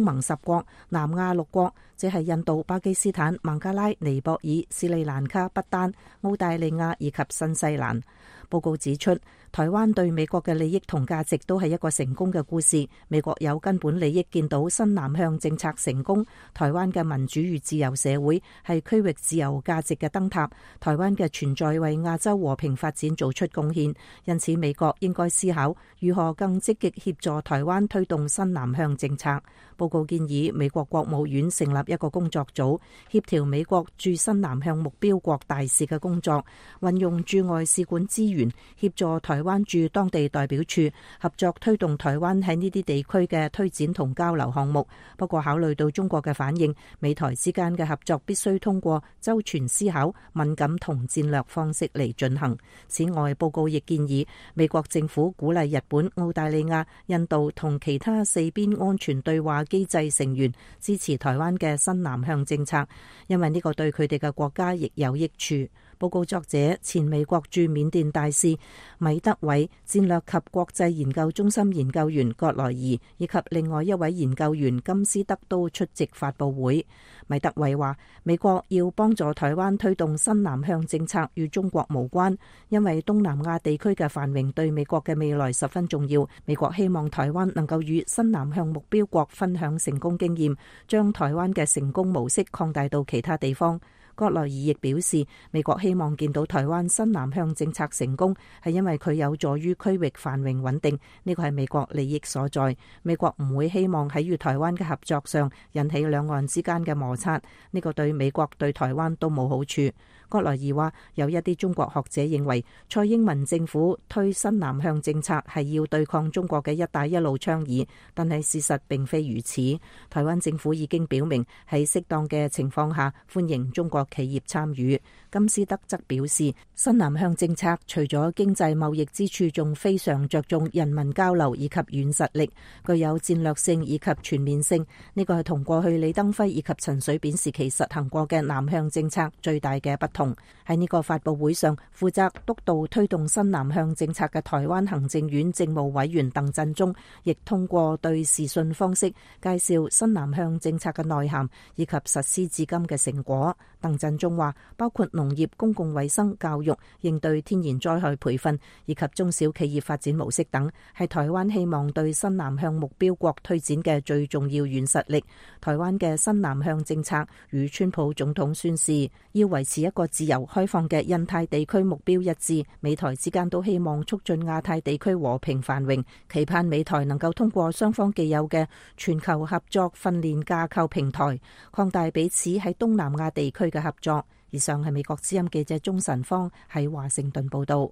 盟十國，南亞六國，即係印度、巴基斯坦、孟加拉、尼泊爾、斯里蘭卡、不丹、澳大利亞以及新西蘭。報告指出，台灣對美國嘅利益同價值都係一個成功嘅故事。美國有根本利益見到新南向政策成功，台灣嘅民主與自由社會係區域自由價值嘅燈塔，台灣嘅存在為亞洲和平發展做出貢獻。因此，美國應該思考如何更積極協助台灣推動新南向政策。報告建議美國國務院成立一個工作組，協調美國駐新南向目標國大使嘅工作，運用駐外使館資源協助台灣駐當地代表處合作推動台灣喺呢啲地區嘅推展同交流項目。不過考慮到中國嘅反應，美台之間嘅合作必須通過周全思考、敏感同戰略方式嚟進行。此外，報告亦建議美國政府鼓勵日本、澳大利亞、印度同其他四邊安全對話機制成員支持台灣嘅新南向政策，因為呢個對佢哋嘅國家亦有益處。報告作者前美國駐緬甸大使米德偉、戰略及國際研究中心研究員葛萊儀以及另外一位研究員金斯德都出席發佈會。米德偉話：美國要幫助台灣推動新南向政策與中國無關，因為東南亞地區嘅繁榮對美國嘅未來十分重要。美國希望台灣能夠與新南向目標國分享成功經驗，將台灣嘅成功模式擴大到其他地方。葛萊儀亦表示，美國希望見到台灣新南向政策成功，係因為佢有助於區域繁榮穩定，呢個係美國利益所在。美國唔會希望喺與台灣嘅合作上引起兩岸之間嘅摩擦，呢個對美國對台灣都冇好處。葛萊儀話，有一啲中國學者認為蔡英文政府推新南向政策係要對抗中國嘅一帶一路倡議，但係事實並非如此。台灣政府已經表明喺適當嘅情況下歡迎中國企業參與。金斯德則表示，新南向政策除咗經濟貿易之處，仲非常着重人民交流以及軟實力，具有戰略性以及全面性。呢個係同過去李登輝以及陳水扁時期實行過嘅南向政策最大嘅不同。喺呢個發佈會上，負責督導推動新南向政策嘅台灣行政院政務委員鄧振中，亦通過對視訊方式介紹新南向政策嘅內涵以及實施至今嘅成果。鄧振中話，包括農業、公共衛生、教育、應對天然災害培訓以及中小企業發展模式等，係台灣希望對新南向目標國推展嘅最重要軟實力。台灣嘅新南向政策與川普總統宣示要維持一個自由開放嘅印太地區目標一致，美台之間都希望促進亞太地區和平繁榮，期盼美台能夠通過雙方既有嘅全球合作訓練架構平台，擴大彼此喺東南亞地區嘅合作。以上係美國之音記者鍾晨芳喺華盛頓報道。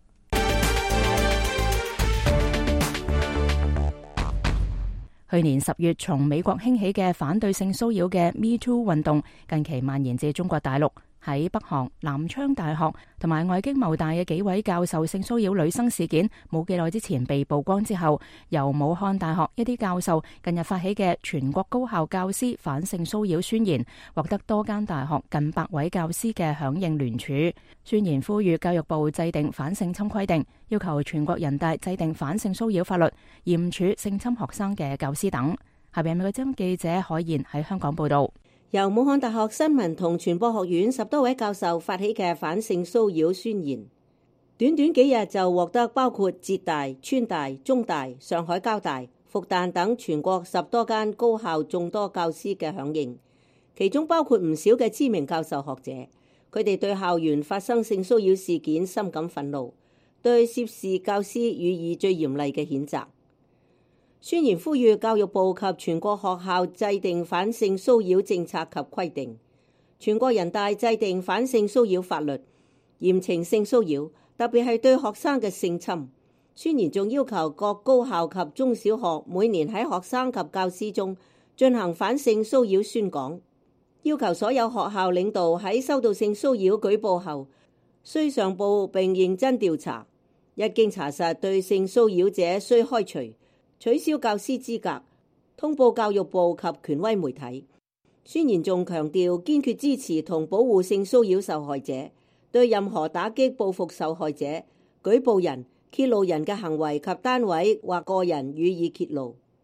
去年十月從美國興起嘅反對性騷擾嘅 Me Too 運動，近期蔓延至中國大陸。喺北韓南昌大學同埋外經貿大嘅幾位教授性騷擾女生事件冇幾耐之前被曝光之後，由武漢大學一啲教授近日發起嘅全國高校教師反性騷擾宣言，獲得多間大學近百位教師嘅響應聯署。宣言呼籲教育部制定反性侵規定，要求全國人大制定反性騷擾法律，嚴處性侵學生嘅教師等。下邊美國之音記者海燕喺香港報道。 由武漢大學新聞同傳播學院十多位教授發起嘅反性騷擾宣言，短短幾日就獲得包括浙大、川大、中大、上海交大、復旦等全國十多間高校眾多教師嘅響應，其中包括唔少嘅知名教授學者。佢哋對校園發生性騷擾事件深感憤怒，對涉事教師予以最嚴厲嘅譴責。宣言呼籲教育部及全國學校制定反性騷擾政策及規定，全國人大制定反性騷擾法律，嚴懲性騷擾，特別係對學生嘅性侵。宣言仲要求各高校及中小學每年喺學生及教師中進行反性騷擾宣講，要求所有學校領導喺收到性騷擾舉報後，須上報並認真調查，一經查實對性騷擾者須開除、取消教師資格，通報教育部及權威媒體。宣言仲強調堅決支持同保護性騷擾受害者，對任何打擊報復受害者、舉報人、揭露人嘅行為及單位或個人予以揭露。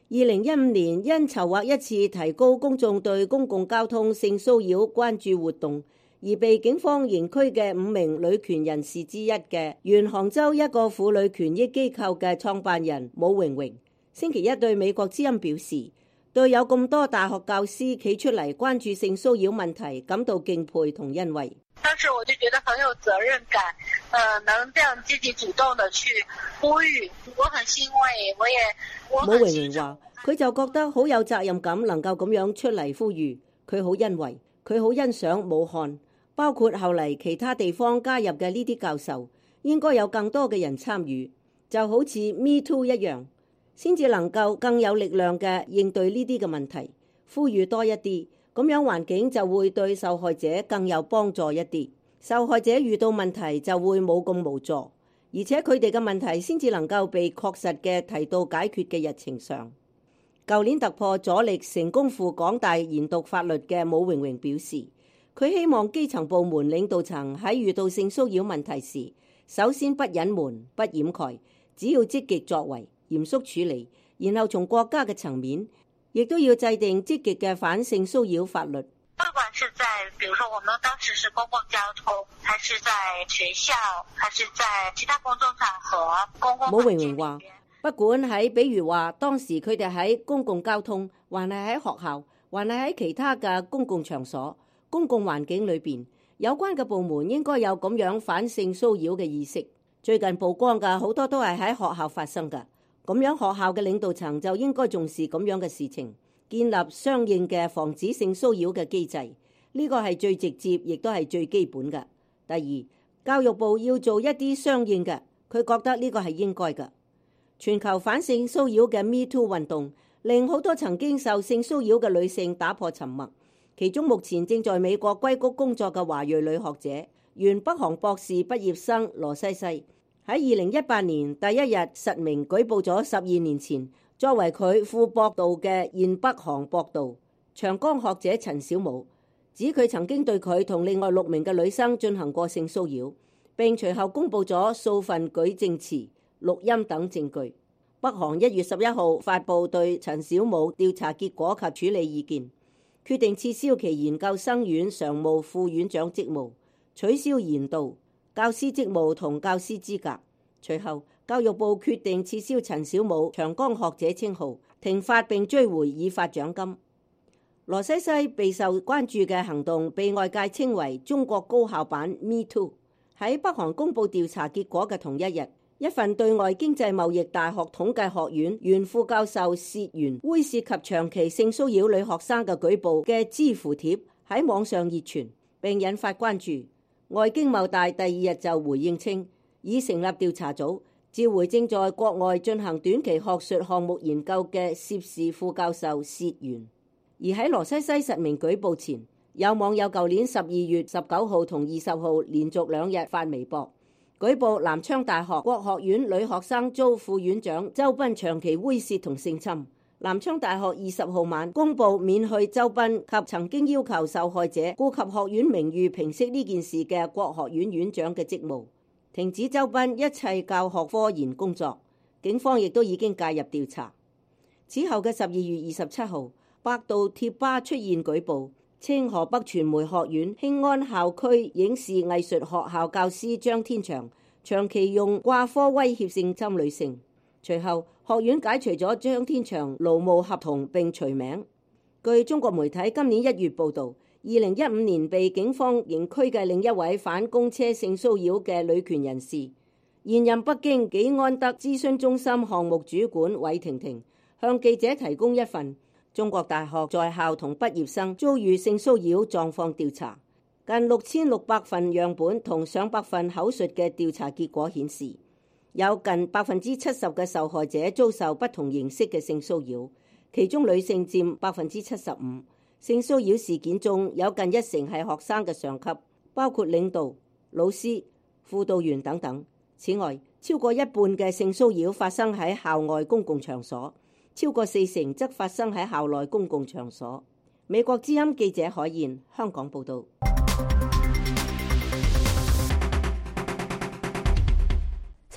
二零一五年因籌劃一次提高公眾對公共交通性騷擾關注活動而被警方刑拘嘅五名女權人士之一嘅原杭州一個婦女權益機構嘅創辦人武榮榮，星期一對美國之音表示，對有咁多大學教師企出嚟關注性騷擾問題感到敬佩同欣慰。 當時我就覺得很有責任感，呃，能這樣積極主動地去呼籲，我很欣慰，我也我很。 武榮榮話，佢就覺得好有責任感，能夠咁樣出嚟呼籲，佢好欣慰，佢好欣賞武漢，包括後嚟其他地方加入嘅呢啲教授，應該有更多嘅人參與，就好似 Me Too 一樣，先至能夠更有力量嘅應對呢啲嘅問題，呼籲多一啲。咁樣環境就會對受害者更有幫助一啲，受害者遇到問題就會冇咁無助，而且佢哋嘅問題先至能夠被確實嘅提到解決嘅日程上。舊年突破阻力成功赴港大研讀法律嘅武榮榮表示，佢希望基層部門領導層喺遇到性騷擾問題時，首先不隱瞞、不掩蓋，只要積極作為、嚴肅處理，然後從國家嘅層面，亦都要制定積極嘅反性騷擾法律。 不管是在，比如說我們當時是公共交通，還是在學校，還是在其他公眾場合、公共。 武榮榮話，不管喺，比如話當時佢哋喺公共交通，還係喺學校，還係喺其他嘅公共場所、公共環境裏邊，有關嘅部門應該有咁樣反性騷擾嘅意識。最近曝光嘅好多都係喺學校發生嘅。咁樣學校嘅領導層就應該重視咁樣嘅事情，建立相應嘅防止性騷擾嘅機制，呢個係最直接，亦都係最基本嘅。第二，教育部要做一啲相應嘅，佢覺得呢個係應該嘅。全球反性騷擾嘅 Me Too 運動，令好多曾經受性騷擾嘅女性打破沉默。其中目前正在美國硅谷工作嘅華裔女學者，原北韓博士畢業生羅西西，喺二零一八年第一日實名舉報咗十二年前作為佢副博導嘅現北韓博導長江學者陳小武，指佢曾經對佢同另外六名嘅女生進行過性騷擾，並隨後公佈咗數份舉證詞、錄音等證據。北韓一月十一號發布對陳小武調查結果及處理意見，決定撤銷其研究生院常務副院長職務，取消研導教師職務同教師資格。隨後，教育部決定撤銷陳小武長江學者稱號，停發並追回已發獎金。羅西西備受關注嘅行動被外界稱為中國高校版 Me Too。喺北韓公佈調查結果嘅同一日，一份對外經濟貿易大學統計學院原副教授薛元猥褻及長期性騷擾女學生嘅舉報嘅知乎帖喺網上熱傳，並引發關注。外經貿大第二日就回應稱，已成立調查組，召回正在國外進行短期學術項目研究嘅涉事副教授薛元。而喺羅西西實名舉報前，有網友舊年十二月十九號同二十號連續兩日發微博，舉報南昌大學國學院女學生遭副院長周斌長期猥褻同性侵。南昌大學二十號晚公佈免去周斌及曾經要求受害者顧及學院名譽平息呢件事嘅國學院院長嘅職務，停止周斌一切教學科研工作。警方亦都已經介入調查。此後嘅十二月二十七號，百度貼吧出現舉報，稱河北傳媒學院興安校區影視藝術學校教師張天祥長期用掛科威脅性侵女性。隨後，學院解除咗張天祥勞務合同並除名。據中國媒體今年一月報導，二零一五年被警方刑拘嘅另一位反公車性騷擾嘅女權人士，現任北京紀安德諮詢中心項目主管韋婷婷，向記者提供一份中國大學在校同畢業生遭遇性騷擾狀況調查，近六千六百份樣本同上百份口述嘅調查結果顯示，有近百分之七十嘅受害者遭受不同形式嘅性騷擾，其中女性佔百分之七十五。性騷擾事件中有近一成係學生嘅上級，包括領導、老師、輔導員等等。此外，超過一半嘅性騷擾發生喺校外公共場所，超過四成則發生喺校內公共場所。美國之音記者海燕，香港報導。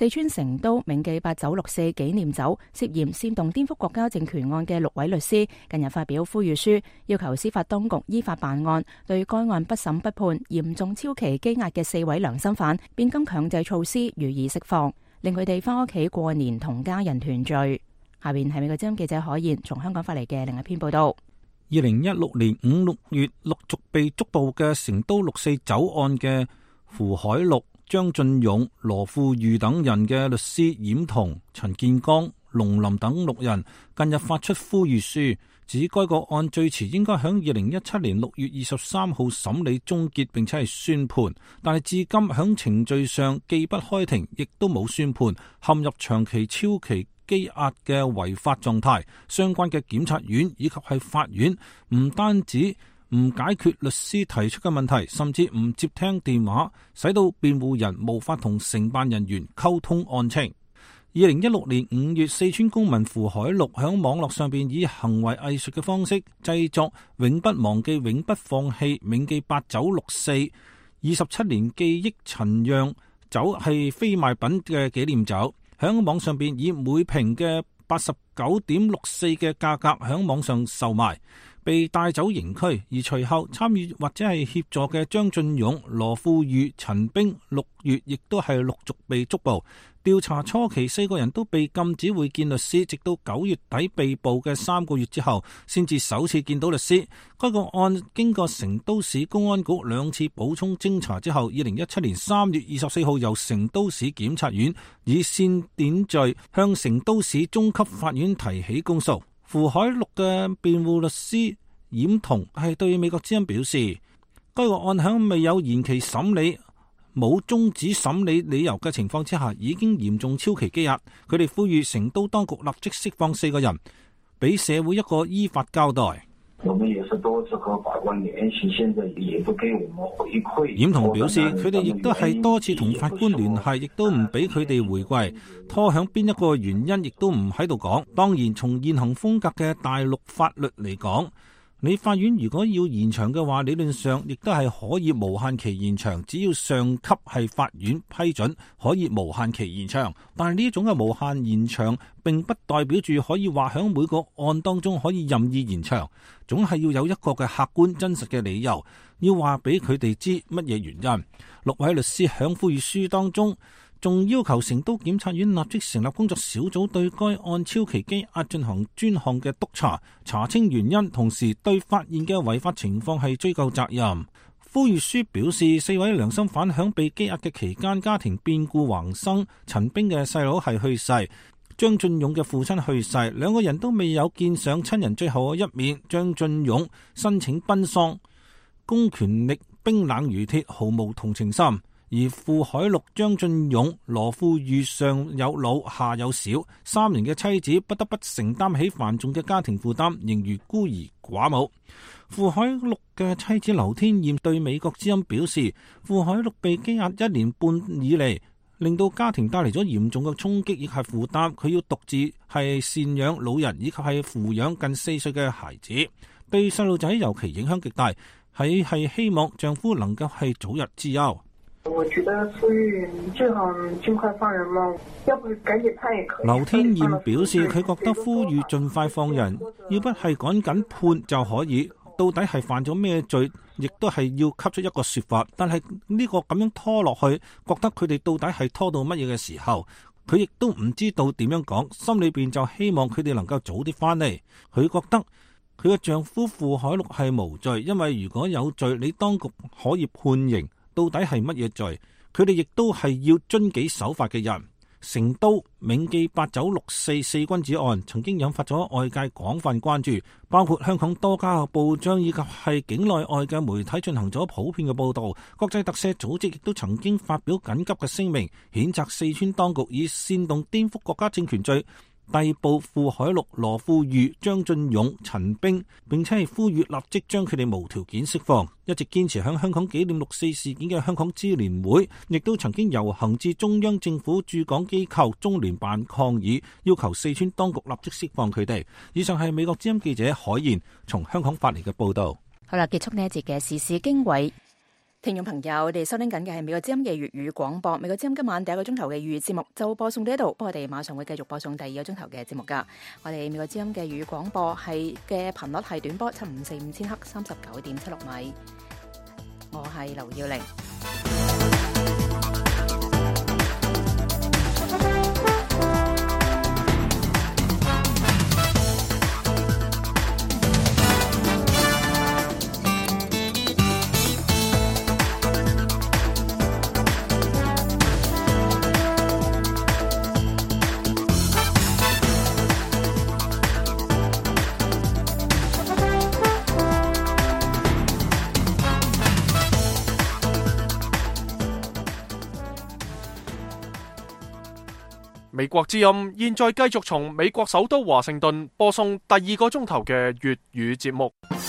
四川成都銘記八九六四紀念酒涉嫌煽動顛覆國家政權案嘅六位律師近日發表呼籲書，要求司法當局依法辦案，對該案不審不判、嚴重超期羈押嘅四位良心犯變更強制措施予以釋放，令佢哋翻屋企過年同家人團聚。下邊係美國之音記者海燕從香港發嚟嘅另一篇報道。 二零一六年五六月陸續被捉捕嘅成都六四酒案嘅胡海陸、張進勇、羅富裕等人嘅律師冉彤、陳建剛、龍林等六人近日發出呼籲書，指該個案最遲應該響二零一七年六月二十三號審理終結，並且係宣判，但係至今響程序上既不開庭，亦都冇宣判，陷入長期超期羈押嘅違法狀態。相關嘅檢察院以及係法院唔單止唔解決律師提出嘅問題，甚至唔接聽電話，使到辯護人無法同承辦人員溝通案情。二零一六年五月，四川公民胡海陸響網絡上邊以行為藝術嘅方式製作《永不忘記、永不放棄、銘記八九六四二十七年記憶陳釀酒係非賣品嘅紀念酒，響網上邊以每瓶嘅八十九點六四嘅價格響網上售賣，被帶走刑拘。而隨後參與或者係協助嘅張進勇、羅富裕、陳冰六月亦都係陸續被捉捕。調查初期，四個人都被禁止會見律師，直到九月底被捕嘅三個月之後，先至首次見到律師。該個案經過成都市公安局兩次補充偵查之後，二零一七年三月二十四號由成都市檢察院以煽典罪向成都市中級法院提起公訴。胡海陸嘅辯護律師冉彤係對美國之音表示，該個案響未有延期審理、冇終止審理理由嘅情況之下，已經嚴重超期羈押。佢哋呼籲成都當局立即釋放四個人，俾社會一個依法交代。我們也是多次和法官聯繫，現在也不給我們回饋。冉彤表示，佢哋亦都係多次同法官聯繫，亦都唔俾佢哋回歸，拖響邊一個原因，亦都唔喺度講。當然，從現行風格嘅大陸法律嚟講，你法院如果要延長嘅話，理論上亦都係可以無限期延長，只要上級係法院批准，可以無限期延長。但係呢種嘅無限延長並不代表住可以話響每個案當中可以任意延長，總係要有一個嘅客觀真實嘅理由，要話俾佢哋知乜嘢原因。六位律師響呼籲書當中仲要求成都檢察院立即成立工作小組，對該案超期羈押進行專項嘅督查，查清原因，同時對發現嘅違法情況係追究責任。呼籲書表示，四位良心犯響被羈押嘅期間，家庭變故橫生，陳冰嘅細佬係去世，張進勇嘅父親去世，兩個人都未有見上親人最後嘅一面。張進勇申請奔喪，公權力冰冷如鐵，毫無同情心。而胡海陸、張進勇、羅富裕上有老下有小，三人嘅妻子不得不承擔起繁重嘅家庭負擔，仍如孤兒寡母。胡海陸嘅妻子劉天艷對美國之音表示，胡海陸被羈押一年半以嚟，令到家庭帶嚟咗嚴重嘅衝擊以及負擔，佢要獨自係贍養老人以及係撫養近四歲嘅孩子，對細路仔尤其影響極大，係係希望丈夫能夠係早日之憂。 我覺得呼籲最好盡快放人嘛，要不趕緊判也可以。 劉天艷表示，佢覺得呼籲盡快放人，要不係趕緊判就可以。到底係犯咗咩罪，亦都係要給出一個說法。但係呢個咁樣拖落去，覺得佢哋到底係拖到乜嘢嘅時候，佢亦都唔知道點樣講，心裏邊就希望佢哋能夠早啲翻嚟。佢覺得佢嘅丈夫胡海陸係無罪，因為如果有罪，你當局可以判刑。到底係乜嘢罪？佢哋亦都係要遵紀守法嘅人。成都銘記八九六四四君子案曾經引發咗外界廣泛關注，包括香港多家嘅報章以及係境內外嘅媒體進行咗普遍嘅報道。國際特赦組織亦都曾經發表緊急嘅聲明，譴責四川當局以煽動顛覆國家政權罪逮捕胡海陸、羅富裕、張進勇、陳冰，並且係呼籲立即將佢哋無條件釋放。一直堅持向香港紀念六四事件嘅香港支聯會，亦都曾經遊行至中央政府駐港機構中聯辦抗議，要求四川當局立即釋放佢哋。以上係美國之音記者海燕從香港發嚟嘅報道。 好啦，結束呢一節嘅時事經緯。 聽眾朋友，我哋收聽緊嘅係美國之音嘅粵語廣播。美國之音今晚第一個鐘頭嘅粵語節目就播送到呢度，不過我哋馬上會繼續播送第二個鐘頭嘅節目噶。我哋美國之音嘅粵語廣播係嘅頻率係短波七五四五千赫，三十九點七六米。我係劉耀玲。 美國之音現在繼續從美國首都華盛頓播送第二個鐘頭嘅粵語節目。